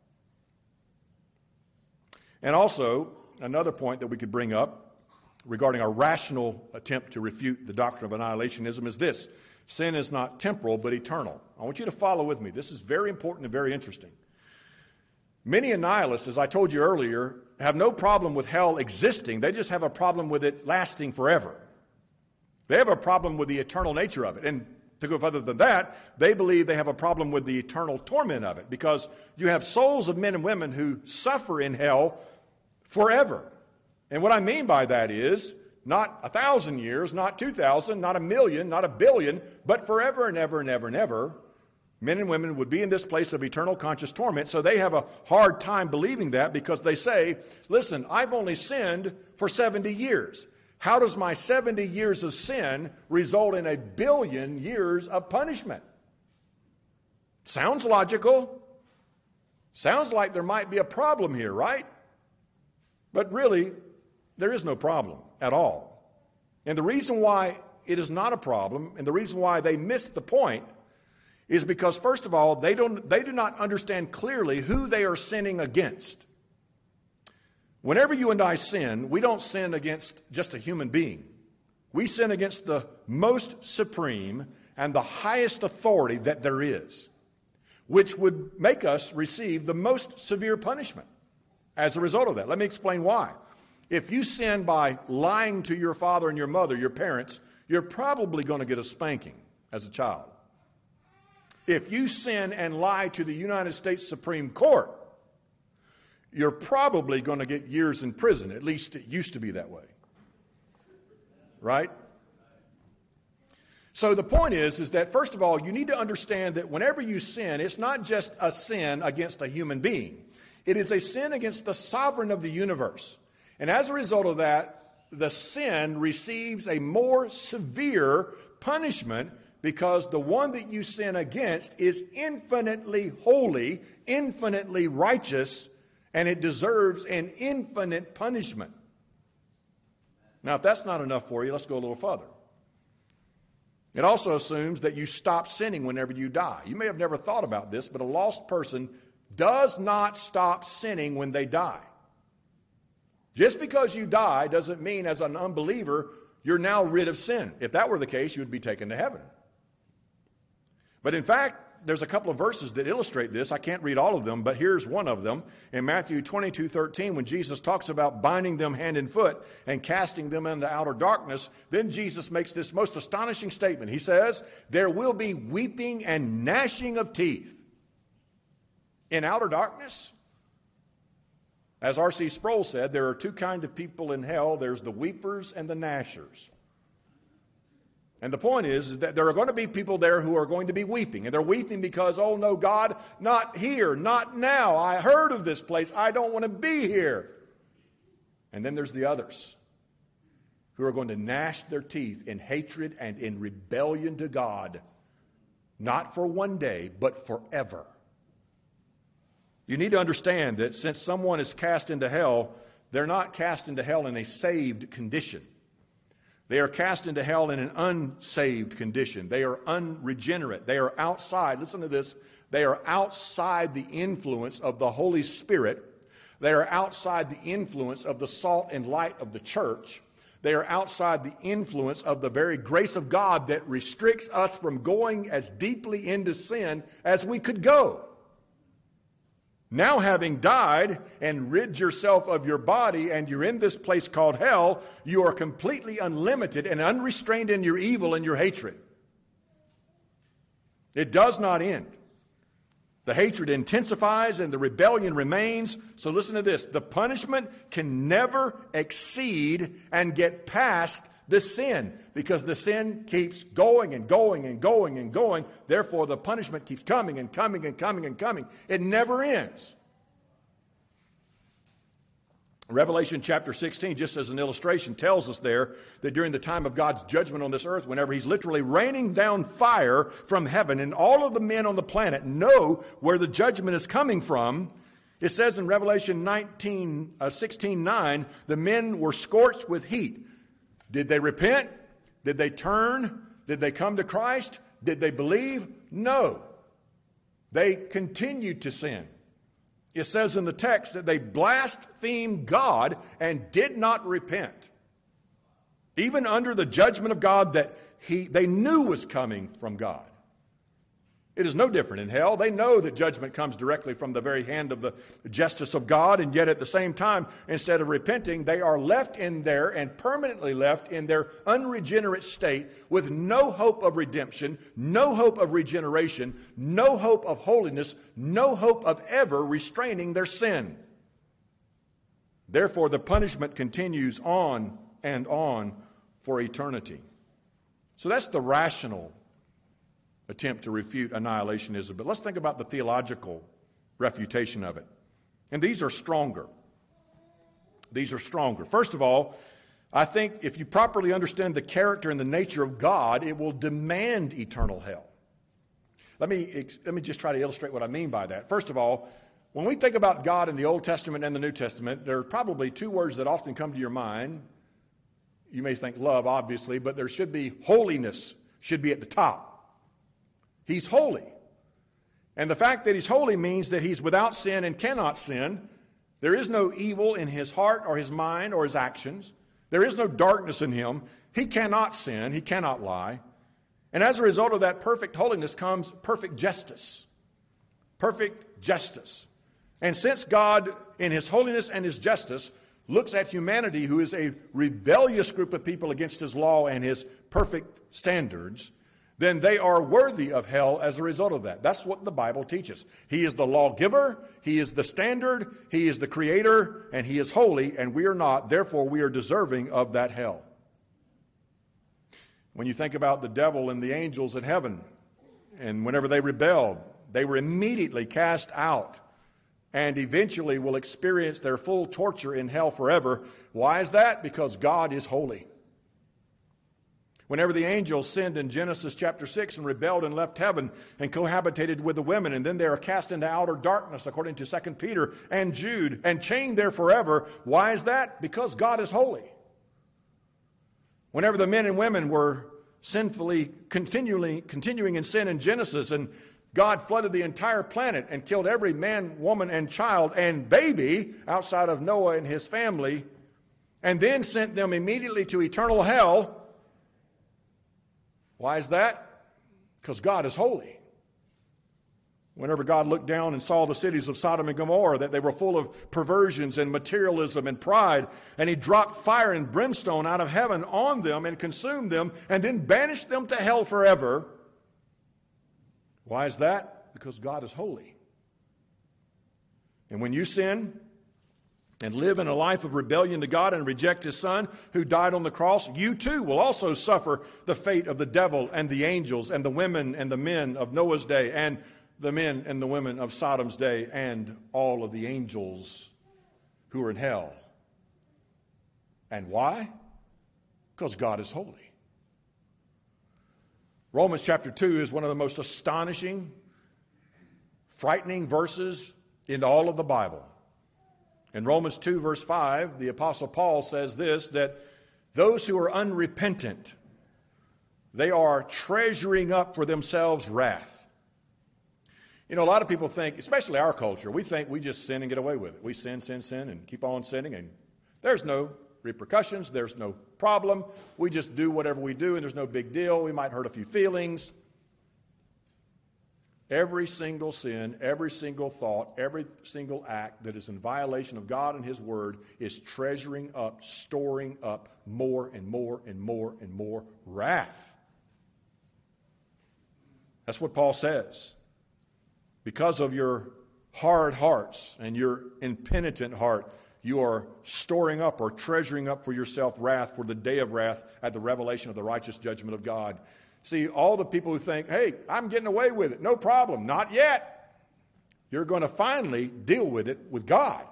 And also, another point that we could bring up regarding our rational attempt to refute the doctrine of annihilationism is this: sin is not temporal but eternal. I want you to follow with me. This is very important and very interesting. Many annihilists, as I told you earlier, have no problem with hell existing. They just have a problem with it lasting forever. They have a problem with the eternal nature of it. And to go further than that, they believe they have a problem with the eternal torment of it, because you have souls of men and women who suffer in hell forever. And what I mean by that is not 1,000 years, not 2,000, not 1,000,000, not 1,000,000,000, but forever and ever and ever and ever, men and women would be in this place of eternal conscious torment. So they have a hard time believing that, because they say, listen, I've only sinned for 70 years. How does my 70 years of sin result in 1,000,000,000 years of punishment? Sounds logical. Sounds like there might be a problem here, right? But really, there is no problem at all. And the reason why it is not a problem, and the reason why they miss the point, is because, first of all, they do not understand clearly who they are sinning against. Whenever you and I sin, we don't sin against just a human being. We sin against the most supreme and the highest authority that there is, which would make us receive the most severe punishment as a result of that. Let me explain why. If you sin by lying to your father and your mother, your parents, you're probably going to get a spanking as a child. if you sin and lie to the United States Supreme Court, you're probably going to get years in prison. At least it used to be that way. Right? So the point is that, first of all, you need to understand that whenever you sin, it's not just a sin against a human being. It is a sin against the sovereign of the universe. And as a result of that, the sin receives a more severe punishment because the one that you sin against is infinitely holy, infinitely righteous, and it deserves an infinite punishment. Now, if that's not enough for you, let's go a little further. It also assumes that you stop sinning whenever you die. You may have never thought about this, but a lost person does not stop sinning when they die. Just because you die doesn't mean as an unbeliever you're now rid of sin. If that were the case, you would be taken to heaven. But in fact, there's a couple of verses that illustrate this. I can't read all of them, but here's one of them. In Matthew 22:13, when Jesus talks about binding them hand and foot and casting them into outer darkness, then Jesus makes this most astonishing statement. He says, there will be weeping and gnashing of teeth in outer darkness. As R.C. Sproul said, there are two kinds of people in hell. There's the weepers and the gnashers. And the point is that there are going to be people there who are going to be weeping. And they're weeping because, oh no, God, not here, not now. I heard of this place. I don't want to be here. And then there's the others who are going to gnash their teeth in hatred and in rebellion to God. Not for one day, but forever. You need to understand that since someone is cast into hell, they're not cast into hell in a saved condition. They are cast into hell in an unsaved condition. They are unregenerate. They are outside. Listen to this. They are outside the influence of the Holy Spirit. They are outside the influence of the salt and light of the church. They are outside the influence of the very grace of God that restricts us from going as deeply into sin as we could go. Now, having died and rid yourself of your body and you're in this place called hell, you are completely unlimited and unrestrained in your evil and your hatred. It does not end. The hatred intensifies and the rebellion remains. So listen to this. The punishment can never exceed and get past the sin, because the sin keeps going and going and going and going. Therefore, the punishment keeps coming and coming and coming and coming. It never ends. Revelation chapter 16, just as an illustration, tells us there that during the time of God's judgment on this earth, whenever He's literally raining down fire from heaven, and all of the men on the planet know where the judgment is coming from, it says in Revelation 16:9, the men were scorched with heat. Did they repent? Did they turn? Did they come to Christ? Did they believe? No. They continued to sin. It says in the text that they blasphemed God and did not repent. Even under the judgment of God that they knew was coming from God. It is no different in hell. They know that judgment comes directly from the very hand of the justice of God, and yet at the same time, instead of repenting, they are left in there and permanently left in their unregenerate state with no hope of redemption, no hope of regeneration, no hope of holiness, no hope of ever restraining their sin. Therefore, the punishment continues on and on for eternity. So that's the rational attempt to refute annihilationism. But let's think about the theological refutation of it. And these are stronger. These are stronger. First of all, I think if you properly understand the character and the nature of God, it will demand eternal hell. Let me just try to illustrate what I mean by that. First of all, when we think about God in the Old Testament and the New Testament, there are probably two words that often come to your mind. You may think love, obviously, but there should be holiness, should be at the top. He's holy. And the fact that He's holy means that He's without sin and cannot sin. There is no evil in His heart or His mind or His actions. There is no darkness in Him. He cannot sin. He cannot lie. And as a result of that perfect holiness comes perfect justice. Perfect justice. And since God, in His holiness and His justice, looks at humanity, who is a rebellious group of people against His law and His perfect standards, then they are worthy of hell as a result of that. That's what the Bible teaches. He is the lawgiver, He is the standard, He is the creator, and He is holy, and we are not. Therefore, we are deserving of that hell. When you think about the devil and the angels in heaven, and whenever they rebelled, they were immediately cast out and eventually will experience their full torture in hell forever. Why is that? Because God is holy. Whenever the angels sinned in Genesis chapter 6 and rebelled and left heaven and cohabitated with the women, and then they are cast into outer darkness, according to 2 Peter and Jude, and chained there forever. Why is that? Because God is holy. Whenever the men and women were sinfully continuing in sin in Genesis, and God flooded the entire planet and killed every man, woman, and child and baby outside of Noah and his family, and then sent them immediately to eternal hell. Why is that? Because God is holy. Whenever God looked down and saw the cities of Sodom and Gomorrah, that they were full of perversions and materialism and pride, and He dropped fire and brimstone out of heaven on them and consumed them, and then banished them to hell forever. Why is that? Because God is holy. And when you sin and live in a life of rebellion to God and reject His Son who died on the cross, you too will also suffer the fate of the devil and the angels and the women and the men of Noah's day and the men and the women of Sodom's day and all of the angels who are in hell. And why? Because God is holy. Romans chapter 2 is one of the most astonishing, frightening verses in all of the Bible. In Romans 2 verse 5, the Apostle Paul says this, that those who are unrepentant, they are treasuring up for themselves wrath. You know, a lot of people think, especially our culture, we think we just sin and get away with it. We sin, and keep on sinning, and there's no repercussions, there's no problem. We just do whatever we do, and there's no big deal. We might hurt a few feelings. Every single sin, every single thought, every single act that is in violation of God and His Word is treasuring up, storing up more and more and more and more wrath. That's what Paul says. Because of your hard hearts and your impenitent heart, you are storing up or treasuring up for yourself wrath for the day of wrath at the revelation of the righteous judgment of God. See, all the people who think, hey, I'm getting away with it, no problem. Not yet. You're going to finally deal with it with God.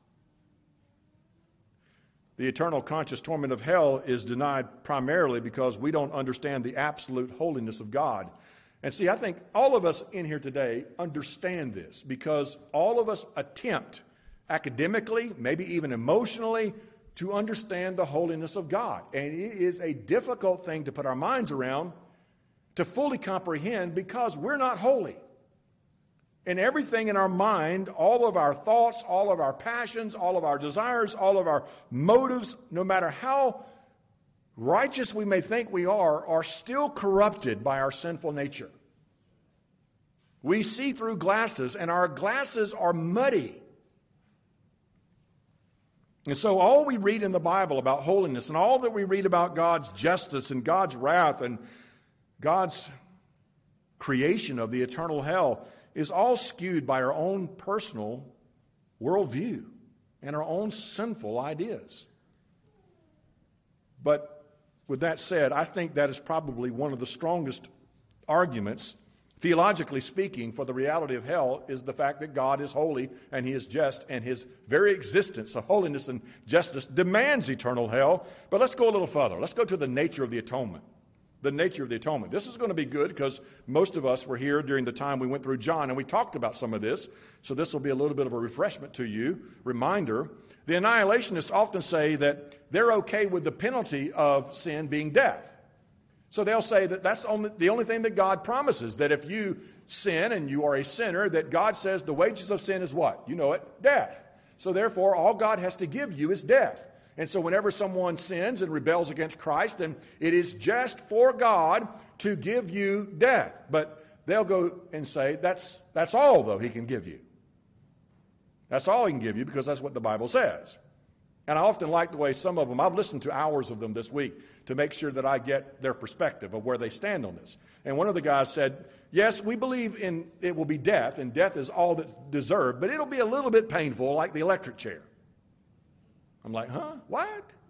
The eternal conscious torment of hell is denied primarily because we don't understand the absolute holiness of God. And see, I think all of us in here today understand this because all of us attempt academically, maybe even emotionally, to understand the holiness of God. And it is a difficult thing to put our minds around, to fully comprehend, because we're not holy. And everything in our mind, all of our thoughts, all of our passions, all of our desires, all of our motives, no matter how righteous we may think we are still corrupted by our sinful nature. We see through glasses, and our glasses are muddy. And so all we read in the Bible about holiness, and all that we read about God's justice and God's wrath and God's creation of the eternal hell, is all skewed by our own personal worldview and our own sinful ideas. But with that said, I think that is probably one of the strongest arguments, theologically speaking, for the reality of hell is the fact that God is holy and He is just, and His very existence of holiness and justice demands eternal hell. But let's go a little further. Let's go to the nature of the atonement. The nature of the atonement. This is going to be good because most of us were here during the time we went through John, and we talked about some of this. So this will be a little bit of a refreshment to you, reminder. The annihilationists often say that they're okay with the penalty of sin being death. So they'll say that that's the only thing that God promises, that if you sin and you are a sinner, that God says the wages of sin is what? You know it, death. So therefore, all God has to give you is death. And so whenever someone sins and rebels against Christ, then it is just for God to give you death. But they'll go and say, that's all, though, He can give you. That's all He can give you because that's what the Bible says. And I often like the way some of them, I've listened to hours of them this week to make sure that I get their perspective of where they stand on this. And one of the guys said, yes, we believe in it will be death, and death is all that's deserved, but it'll be a little bit painful like the electric chair. I'm like, huh? What?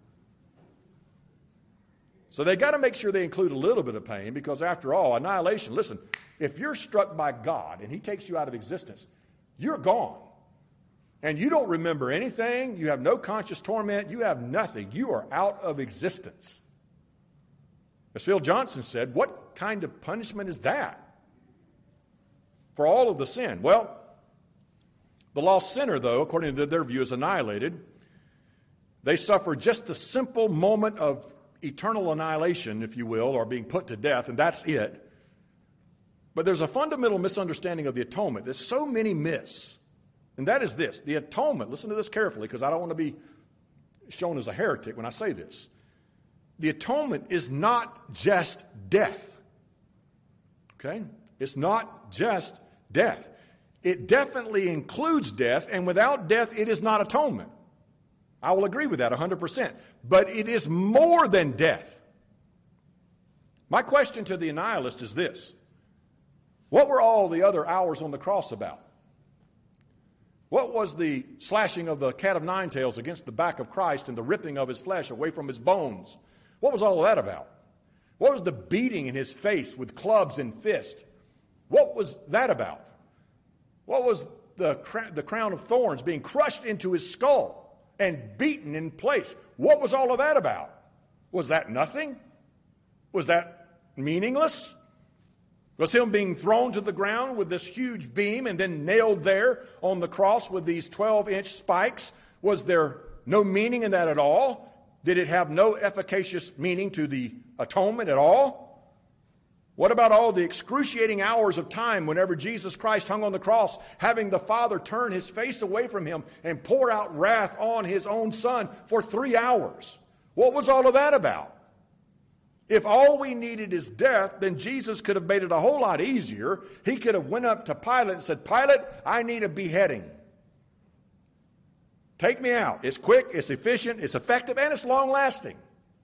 So they got to make sure they include a little bit of pain, because after all, annihilation, listen, if you're struck by God and he takes you out of existence, you're gone. And you don't remember anything. You have no conscious torment. You have nothing. You are out of existence. As Phil Johnson said, what kind of punishment is that for all of the sin? Well, the lost sinner, though, according to their view, is annihilated. They suffer just a simple moment of eternal annihilation, if you will, or being put to death, and that's it. But there's a fundamental misunderstanding of the atonement that so many miss. And that is this: the atonement, listen to this carefully because I don't want to be shown as a heretic when I say this. The atonement is not just death. Okay? It's not just death. It definitely includes death, and without death, it is not atonement. I will agree with that 100%. But it is more than death. My question to the annihilist is this: what were all the other hours on the cross about? What was the slashing of the cat of nine tails against the back of Christ and the ripping of his flesh away from his bones? What was all of that about? What was the beating in his face with clubs and fists? What was that about? What was the crown of thorns being crushed into his skull and beaten in place? What was all of that about? Was that nothing? Was that meaningless? Was him being thrown to the ground with this huge beam and then nailed there on the cross with these 12-inch spikes? Was there no meaning in that at all? Did it have no efficacious meaning to the atonement at all? What about all the excruciating hours of time whenever Jesus Christ hung on the cross, having the Father turn his face away from him and pour out wrath on his own Son for 3 hours? What was all of that about? If all we needed is death, then Jesus could have made it a whole lot easier. He could have went up to Pilate and said, Pilate, I need a beheading. Take me out. It's quick, it's efficient, it's effective, and it's long-lasting.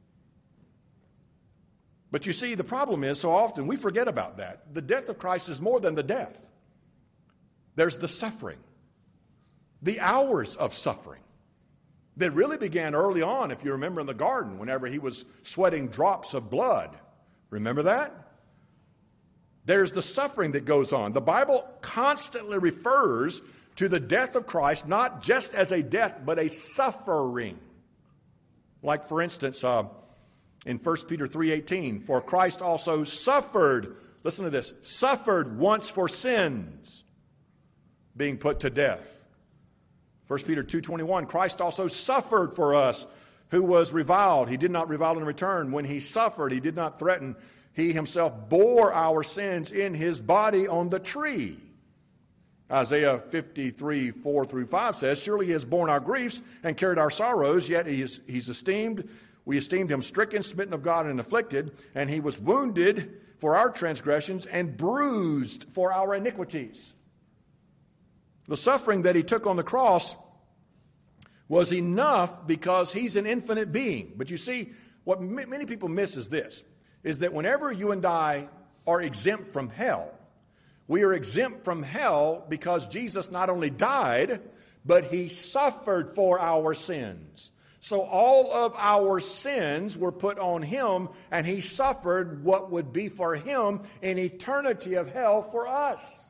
But you see, the problem is so often we forget about that. The death of Christ is more than the death. There's the suffering, the hours of suffering that really began early on, if you remember in the garden, whenever he was sweating drops of blood. Remember that? There's the suffering that goes on. The Bible constantly refers to the death of Christ not just as a death, but a suffering. Like, for instance, in 1 Peter 3:18, for Christ also suffered, listen to this, suffered once for sins, being put to death. 1 Peter 2:21, Christ also suffered for us, who was reviled. He did not revile in return. When he suffered, he did not threaten. He himself bore our sins in his body on the tree. Isaiah 53:4-5 says, surely he has borne our griefs and carried our sorrows, yet he's esteemed. We esteemed him stricken, smitten of God, and afflicted, and he was wounded for our transgressions and bruised for our iniquities. The suffering that he took on the cross was enough because he's an infinite being. But you see, what many people miss is this, is that whenever you and I are exempt from hell, we are exempt from hell because Jesus not only died, but he suffered for our sins. So all of our sins were put on him, and he suffered what would be for him an eternity of hell for us.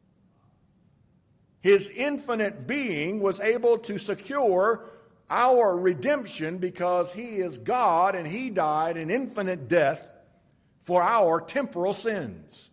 His infinite being was able to secure our redemption because he is God and he died an infinite death for our temporal sins.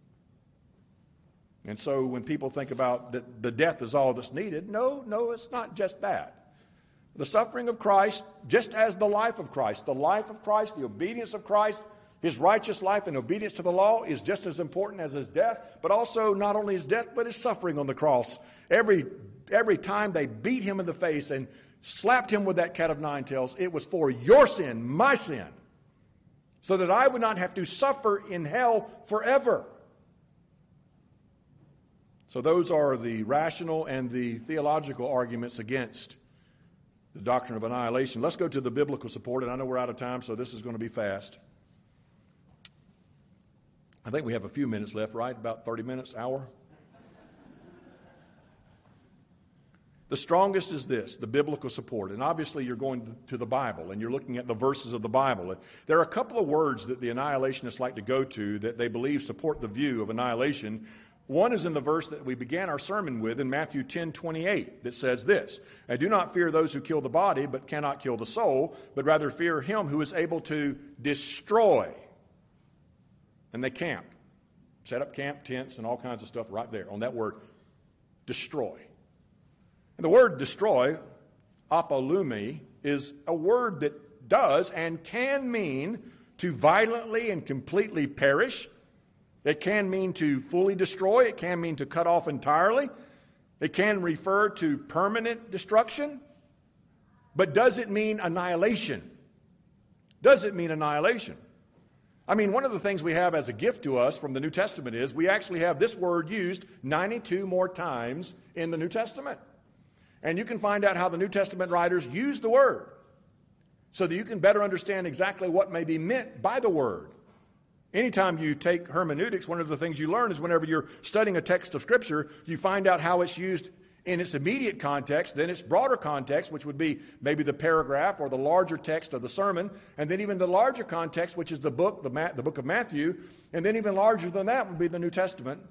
And so when people think about that the death is all that's needed, no, it's not just that. The suffering of Christ, just as the life of Christ, the obedience of Christ, his righteous life and obedience to the law is just as important as his death, but also not only his death, but his suffering on the cross. Every time they beat him in the face and slapped him with that cat of nine tails, it was for your sin, my sin, so that I would not have to suffer in hell forever. So those are the rational and the theological arguments against the doctrine of annihilation. Let's go to the biblical support, and I know we're out of time, so this is going to be fast. I think we have a few minutes left, right? About 30 minutes, hour? The strongest is this, the biblical support. And obviously you're going to the Bible and you're looking at the verses of the Bible. There are a couple of words that the annihilationists like to go to that they believe support the view of annihilation. One is in the verse that we began our sermon with in Matthew 10:28 that says this, "And do not fear those who kill the body but cannot kill the soul, but rather fear him who is able to destroy." And they camp. Set up camp tents and all kinds of stuff right there on that word, destroy. And the word destroy, apolumi, is a word that does and can mean to violently and completely perish. It can mean to fully destroy. It can mean to cut off entirely. It can refer to permanent destruction. But does it mean annihilation? Does it mean annihilation? I mean, one of the things we have as a gift to us from the New Testament is we actually have this word used 92 more times in the New Testament. And you can find out how the New Testament writers use the word so that you can better understand exactly what may be meant by the word. Anytime you take hermeneutics, one of the things you learn is whenever you're studying a text of Scripture, you find out how it's used in its immediate context, then its broader context, which would be maybe the paragraph or the larger text of the sermon, and then even the larger context, which is the book of Matthew, and then even larger than that would be the New Testament.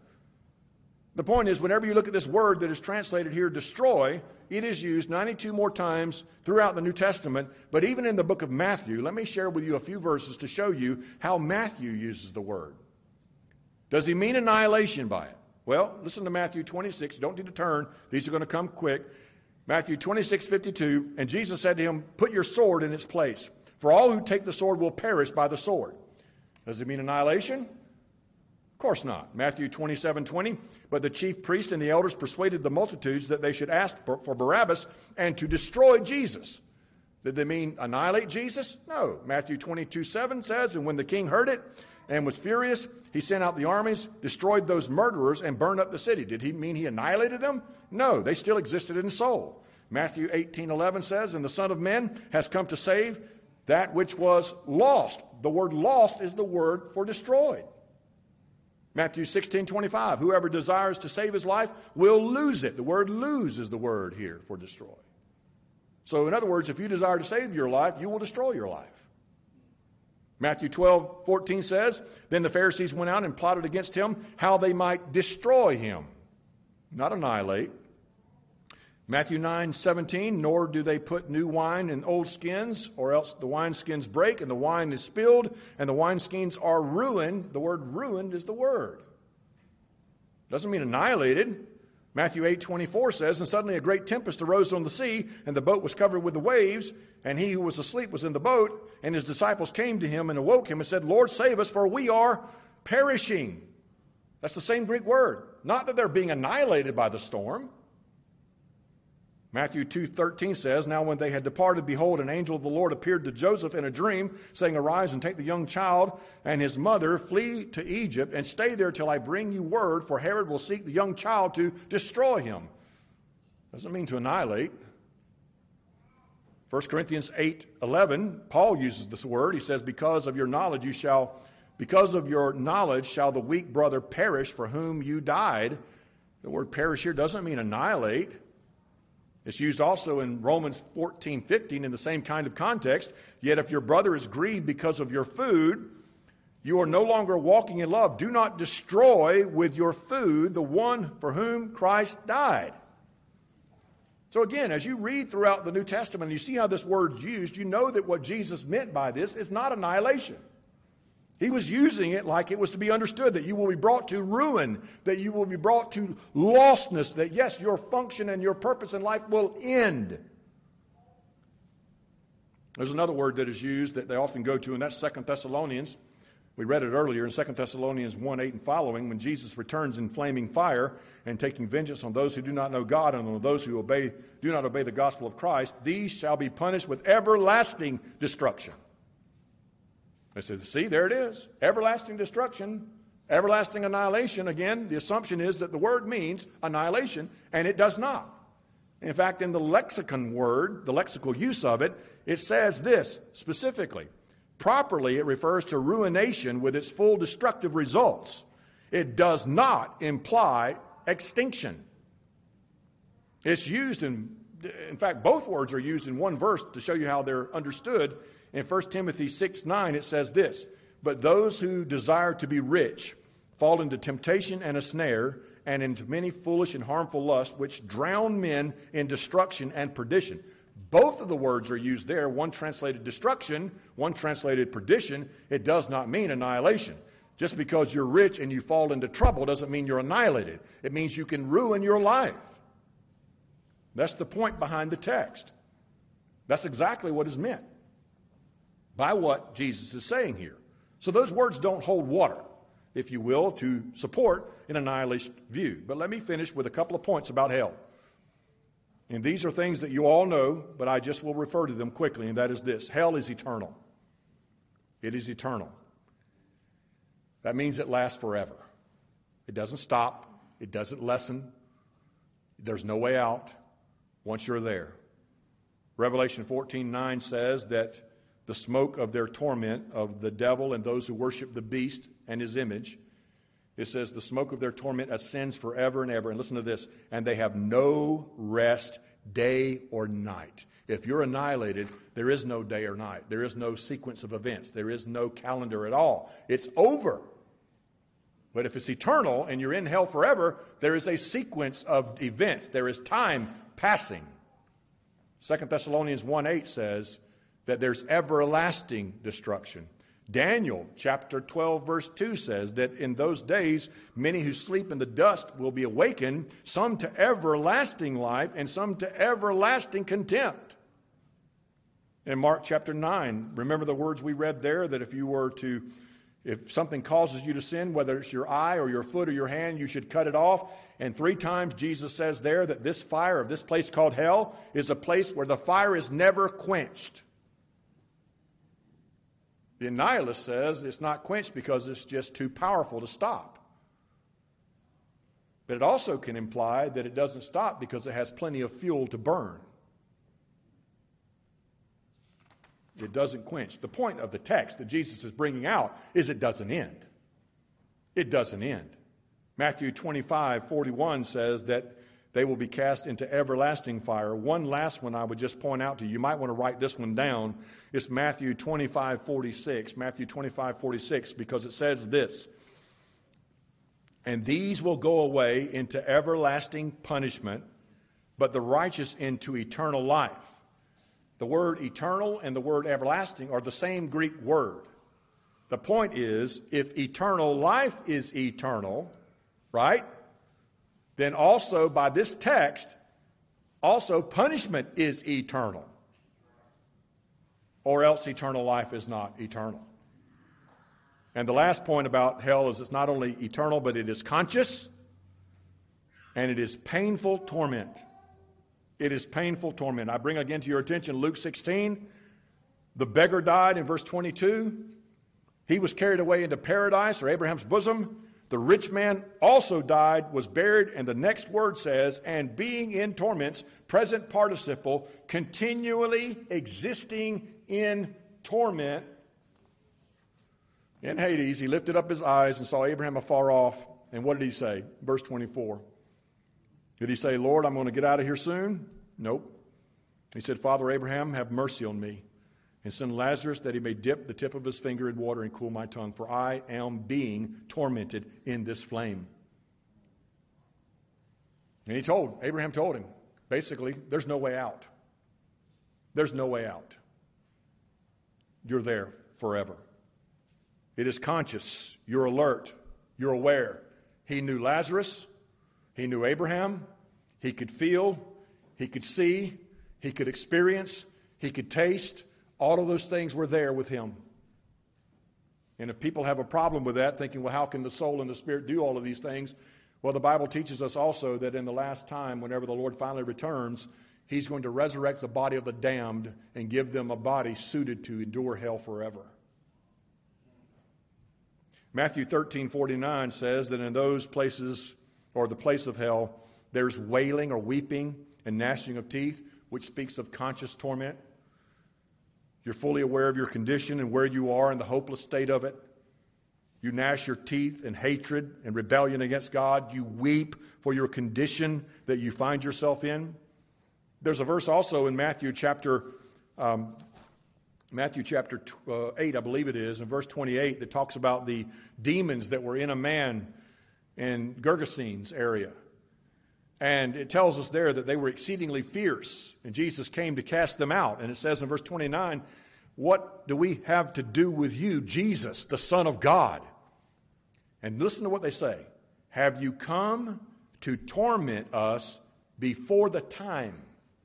The point is, whenever you look at this word that is translated here, destroy, it is used 92 more times throughout the New Testament. But even in the book of Matthew, let me share with you a few verses to show you how Matthew uses the word. Does he mean annihilation by it? Well, listen to Matthew 26. You don't need to turn. These are going to come quick. Matthew 26:52, "And Jesus said to him, 'Put your sword in its place, for all who take the sword will perish by the sword.'" Does it mean annihilation? Of course not. Matthew 27:20, "But the chief priests and the elders persuaded the multitudes that they should ask for Barabbas and to destroy Jesus." Did they mean annihilate Jesus? No. Matthew 22:7 says, "And when the king heard it and was furious, he sent out the armies, destroyed those murderers, and burned up the city." Did he mean he annihilated them? No, they still existed in soul. Matthew 18:11 says, "And the Son of Man has come to save that which was lost." The word lost is the word for destroyed. Matthew 16:25, "Whoever desires to save his life will lose it." The word lose is the word here for destroy. So in other words, if you desire to save your life, you will destroy your life. Matthew 12:14 says, "Then the Pharisees went out and plotted against him how they might destroy him," not annihilate. Matthew 9:17, "Nor do they put new wine in old skins, or else the wineskins break, and the wine is spilled, and the wineskins are ruined." The word ruined is the word. Doesn't mean annihilated. Matthew 8:24 says, "And suddenly a great tempest arose on the sea, and the boat was covered with the waves, and he who was asleep was in the boat, and his disciples came to him and awoke him and said, 'Lord, save us, for we are perishing.'" That's the same Greek word. Not that they're being annihilated by the storm. Matthew 2:13 says, "Now when they had departed, behold, an angel of the Lord appeared to Joseph in a dream, saying, 'Arise and take the young child and his mother, flee to Egypt, and stay there till I bring you word, for Herod will seek the young child to destroy him.'" Doesn't mean to annihilate. 1 Corinthians 8:11, Paul uses this word. He says, because of your knowledge shall the weak brother perish for whom you died." The word perish here doesn't mean annihilate. It's used also in Romans 14:15 in the same kind of context. "Yet if your brother is grieved because of your food, you are no longer walking in love. Do not destroy with your food the one for whom Christ died." So again, as you read throughout the New Testament and you see how this word's used, you know that what Jesus meant by this is not annihilation. He was using it like it was to be understood, that you will be brought to ruin, that you will be brought to lostness, that yes, your function and your purpose in life will end. There's another word that is used that they often go to, and that's 2 Thessalonians. We read it earlier in 2 Thessalonians 1:8 and following, when Jesus returns in flaming fire and taking vengeance on those who do not know God and on those who do not obey the gospel of Christ. "These shall be punished with everlasting destruction." I said, see, there it is. Everlasting destruction, everlasting annihilation. Again, the assumption is that the word means annihilation, and it does not. In fact, in the lexicon word, the lexical use of it, it says this specifically. Properly, it refers to ruination with its full destructive results. It does not imply extinction. It's used in fact, both words are used in one verse to show you how they're understood. In 1 Timothy 6:9, it says this, "But those who desire to be rich fall into temptation and a snare, and into many foolish and harmful lusts, which drown men in destruction and perdition." Both of the words are used there, one translated destruction, one translated perdition. It does not mean annihilation. Just because you're rich and you fall into trouble doesn't mean you're annihilated. It means you can ruin your life. That's the point behind the text. That's exactly what is meant by what Jesus is saying here. So those words don't hold water, if you will, to support an annihilation view. But let me finish with a couple of points about hell. And these are things that you all know, but I just will refer to them quickly, and that is this. Hell is eternal. It is eternal. That means it lasts forever. It doesn't stop. It doesn't lessen. There's no way out once you're there. Revelation 14:9 says that the smoke of their torment of the devil and those who worship the beast and his image, it says the smoke of their torment ascends forever and ever. And listen to this, and they have no rest day or night. If you're annihilated, there is no day or night. There is no sequence of events. There is no calendar at all. It's over. But if it's eternal and you're in hell forever, there is a sequence of events. There is time passing. 2 Thessalonians 1:8 says that there's everlasting destruction. Daniel chapter 12 verse 2 says that in those days many who sleep in the dust will be awakened, some to everlasting life and some to everlasting contempt. In Mark chapter 9, remember the words we read there, that if something causes you to sin, whether it's your eye or your foot or your hand, you should cut it off. And 3 times Jesus says there that this fire of this place called hell is a place where the fire is never quenched. The nihilist says it's not quenched because it's just too powerful to stop. But it also can imply that it doesn't stop because it has plenty of fuel to burn. It doesn't quench. The point of the text that Jesus is bringing out is it doesn't end. It doesn't end. Matthew 25:41 says that they will be cast into everlasting fire. One last one I would just point out to you. You might want to write this one down. It's Matthew 25:46. Matthew 25:46, because it says this, "And these will go away into everlasting punishment, but the righteous into eternal life." The word eternal and the word everlasting are the same Greek word. The point is, if eternal life is eternal, right, then also by this text, also punishment is eternal. Or else eternal life is not eternal. And the last point about hell is it's not only eternal, but it is conscious and it is painful torment. It is painful torment. I bring again to your attention Luke 16. The beggar died in verse 22. He was carried away into paradise, or Abraham's bosom. The rich man also died, was buried, and the next word says, "And being in torments," present participle, continually existing in torment. In Hades, he lifted up his eyes and saw Abraham afar off. And what did he say? Verse 24. Did he say, "Lord, I'm going to get out of here soon"? Nope. He said, "Father Abraham, have mercy on me, and send Lazarus that he may dip the tip of his finger in water and cool my tongue, for I am being tormented in this flame." And Abraham told him, basically, there's no way out. There's no way out. You're there forever. It is conscious. You're alert. You're aware. He knew Lazarus. He knew Abraham. He could feel. He could see. He could experience. He could taste. All of those things were there with him. And if people have a problem with that, thinking, well, how can the soul and the spirit do all of these things? Well, the Bible teaches us also that in the last time, whenever the Lord finally returns, he's going to resurrect the body of the damned and give them a body suited to endure hell forever. Matthew 13:49 says that in those places, or the place of hell, there's wailing or weeping and gnashing of teeth, which speaks of conscious torment. You're fully aware of your condition and where you are in the hopeless state of it. You gnash your teeth in hatred and rebellion against God. You weep for your condition that you find yourself in. There's a verse also in Matthew chapter 8, I believe it is, in verse 28, that talks about the demons that were in a man in Gergesenes area. And it tells us there that they were exceedingly fierce, and Jesus came to cast them out. And it says in verse 29, "What do we have to do with you, Jesus, the Son of God?" And listen to what they say. "Have you come to torment us before the time?"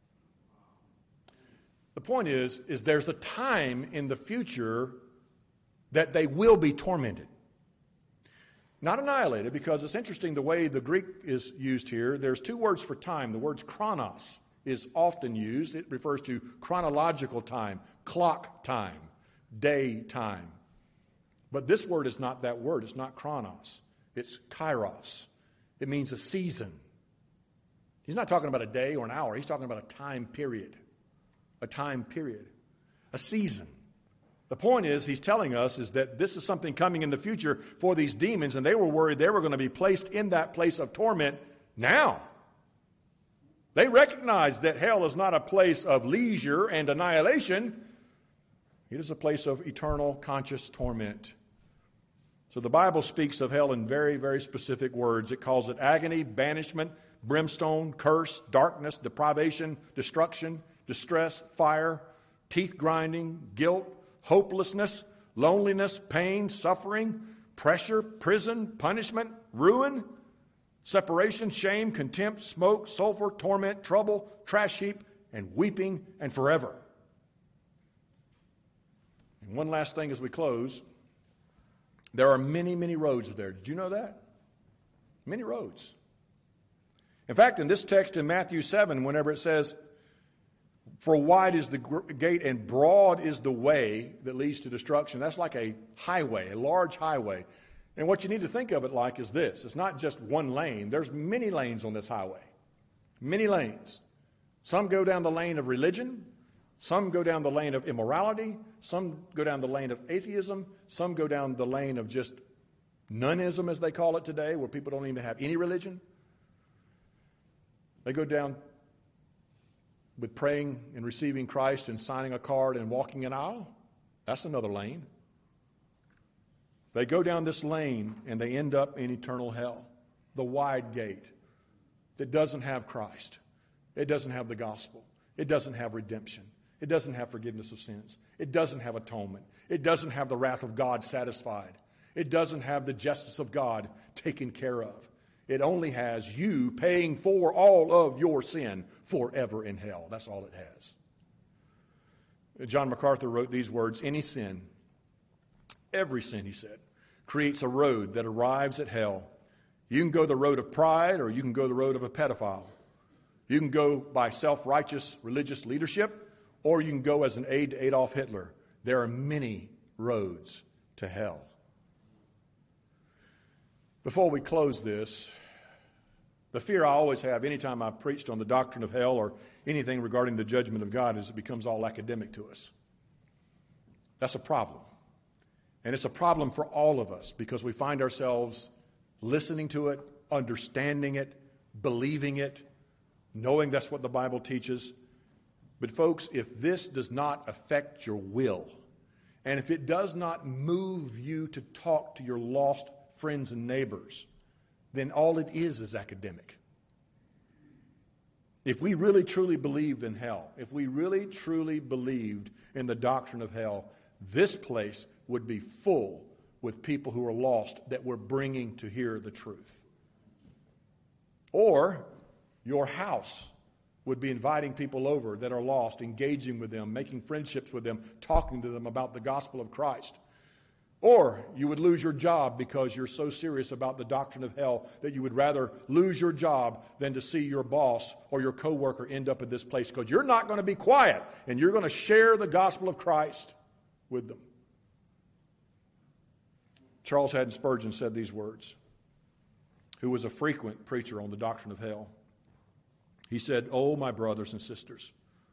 The point is there's a time in the future that they will be tormented. Not annihilated, because it's interesting the way the Greek is used here. There's two words for time. The word chronos is often used. It refers to chronological time, clock time, day time. But this word is not that word. It's not chronos. It's kairos. It means a season. He's not talking about a day or an hour. He's talking about a time period. A time period. A season. The point is, he's telling us is that this is something coming in the future for these demons, and they were worried they were going to be placed in that place of torment now. They recognized that hell is not a place of leisure and annihilation. It is a place of eternal conscious torment. So the Bible speaks of hell in very, very specific words. It calls it agony, banishment, brimstone, curse, darkness, deprivation, destruction, distress, fire, teeth grinding, guilt, hopelessness, loneliness, pain, suffering, pressure, prison, punishment, ruin, separation, shame, contempt, smoke, sulfur, torment, trouble, trash heap, and weeping, and forever. And one last thing as we close. There are many, many roads there. Did you know that? Many roads. In fact, in this text in Matthew 7, whenever it says, "For wide is the gate and broad is the way that leads to destruction," that's like a highway, a large highway. And what you need to think of it like is this. It's not just one lane. There's many lanes on this highway. Many lanes. Some go down the lane of religion. Some go down the lane of immorality. Some go down the lane of atheism. Some go down the lane of just nonism, as they call it today, where people don't even have any religion. They go down with praying and receiving Christ and signing a card and walking an aisle. That's another lane. They go down this lane and they end up in eternal hell. The wide gate that doesn't have Christ. It doesn't have the gospel. It doesn't have redemption. It doesn't have forgiveness of sins. It doesn't have atonement. It doesn't have the wrath of God satisfied. It doesn't have the justice of God taken care of. It only has you paying for all of your sin forever in hell. That's all it has. John MacArthur wrote these words, "Any sin, every sin," he said, "creates a road that arrives at hell. You can go the road of pride, or you can go the road of a pedophile. You can go by self-righteous religious leadership, or you can go as an aide to Adolf Hitler. There are many roads to hell." Before we close this, the fear I always have anytime I've preached on the doctrine of hell or anything regarding the judgment of God is it becomes all academic to us. That's a problem. And it's a problem for all of us because we find ourselves listening to it, understanding it, believing it, knowing that's what the Bible teaches. But folks, if this does not affect your will, and if it does not move you to talk to your lost friends and neighbors, then all it is academic. If we really truly believed in hell, if we really truly believed in the doctrine of hell, this place would be full with people who are lost that we're bringing to hear the truth. Or your house would be inviting people over that are lost, engaging with them, making friendships with them, talking to them about the gospel of Christ. Or you would lose your job because you're so serious about the doctrine of hell that you would rather lose your job than to see your boss or your coworker end up in this place because you're not going to be quiet and you're going to share the gospel of Christ with them. Charles Haddon Spurgeon said these words, who was a frequent preacher on the doctrine of hell. He said, "Oh, my brothers and sisters,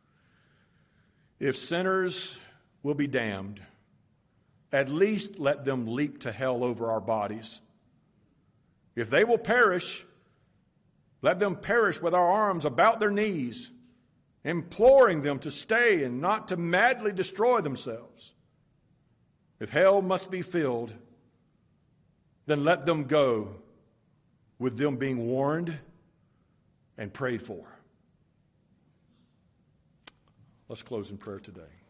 if sinners will be damned, at least let them leap to hell over our bodies. If they will perish, let them perish with our arms about their knees, imploring them to stay and not to madly destroy themselves. If hell must be filled, then let them go with them being warned and prayed for." Let's close in prayer today.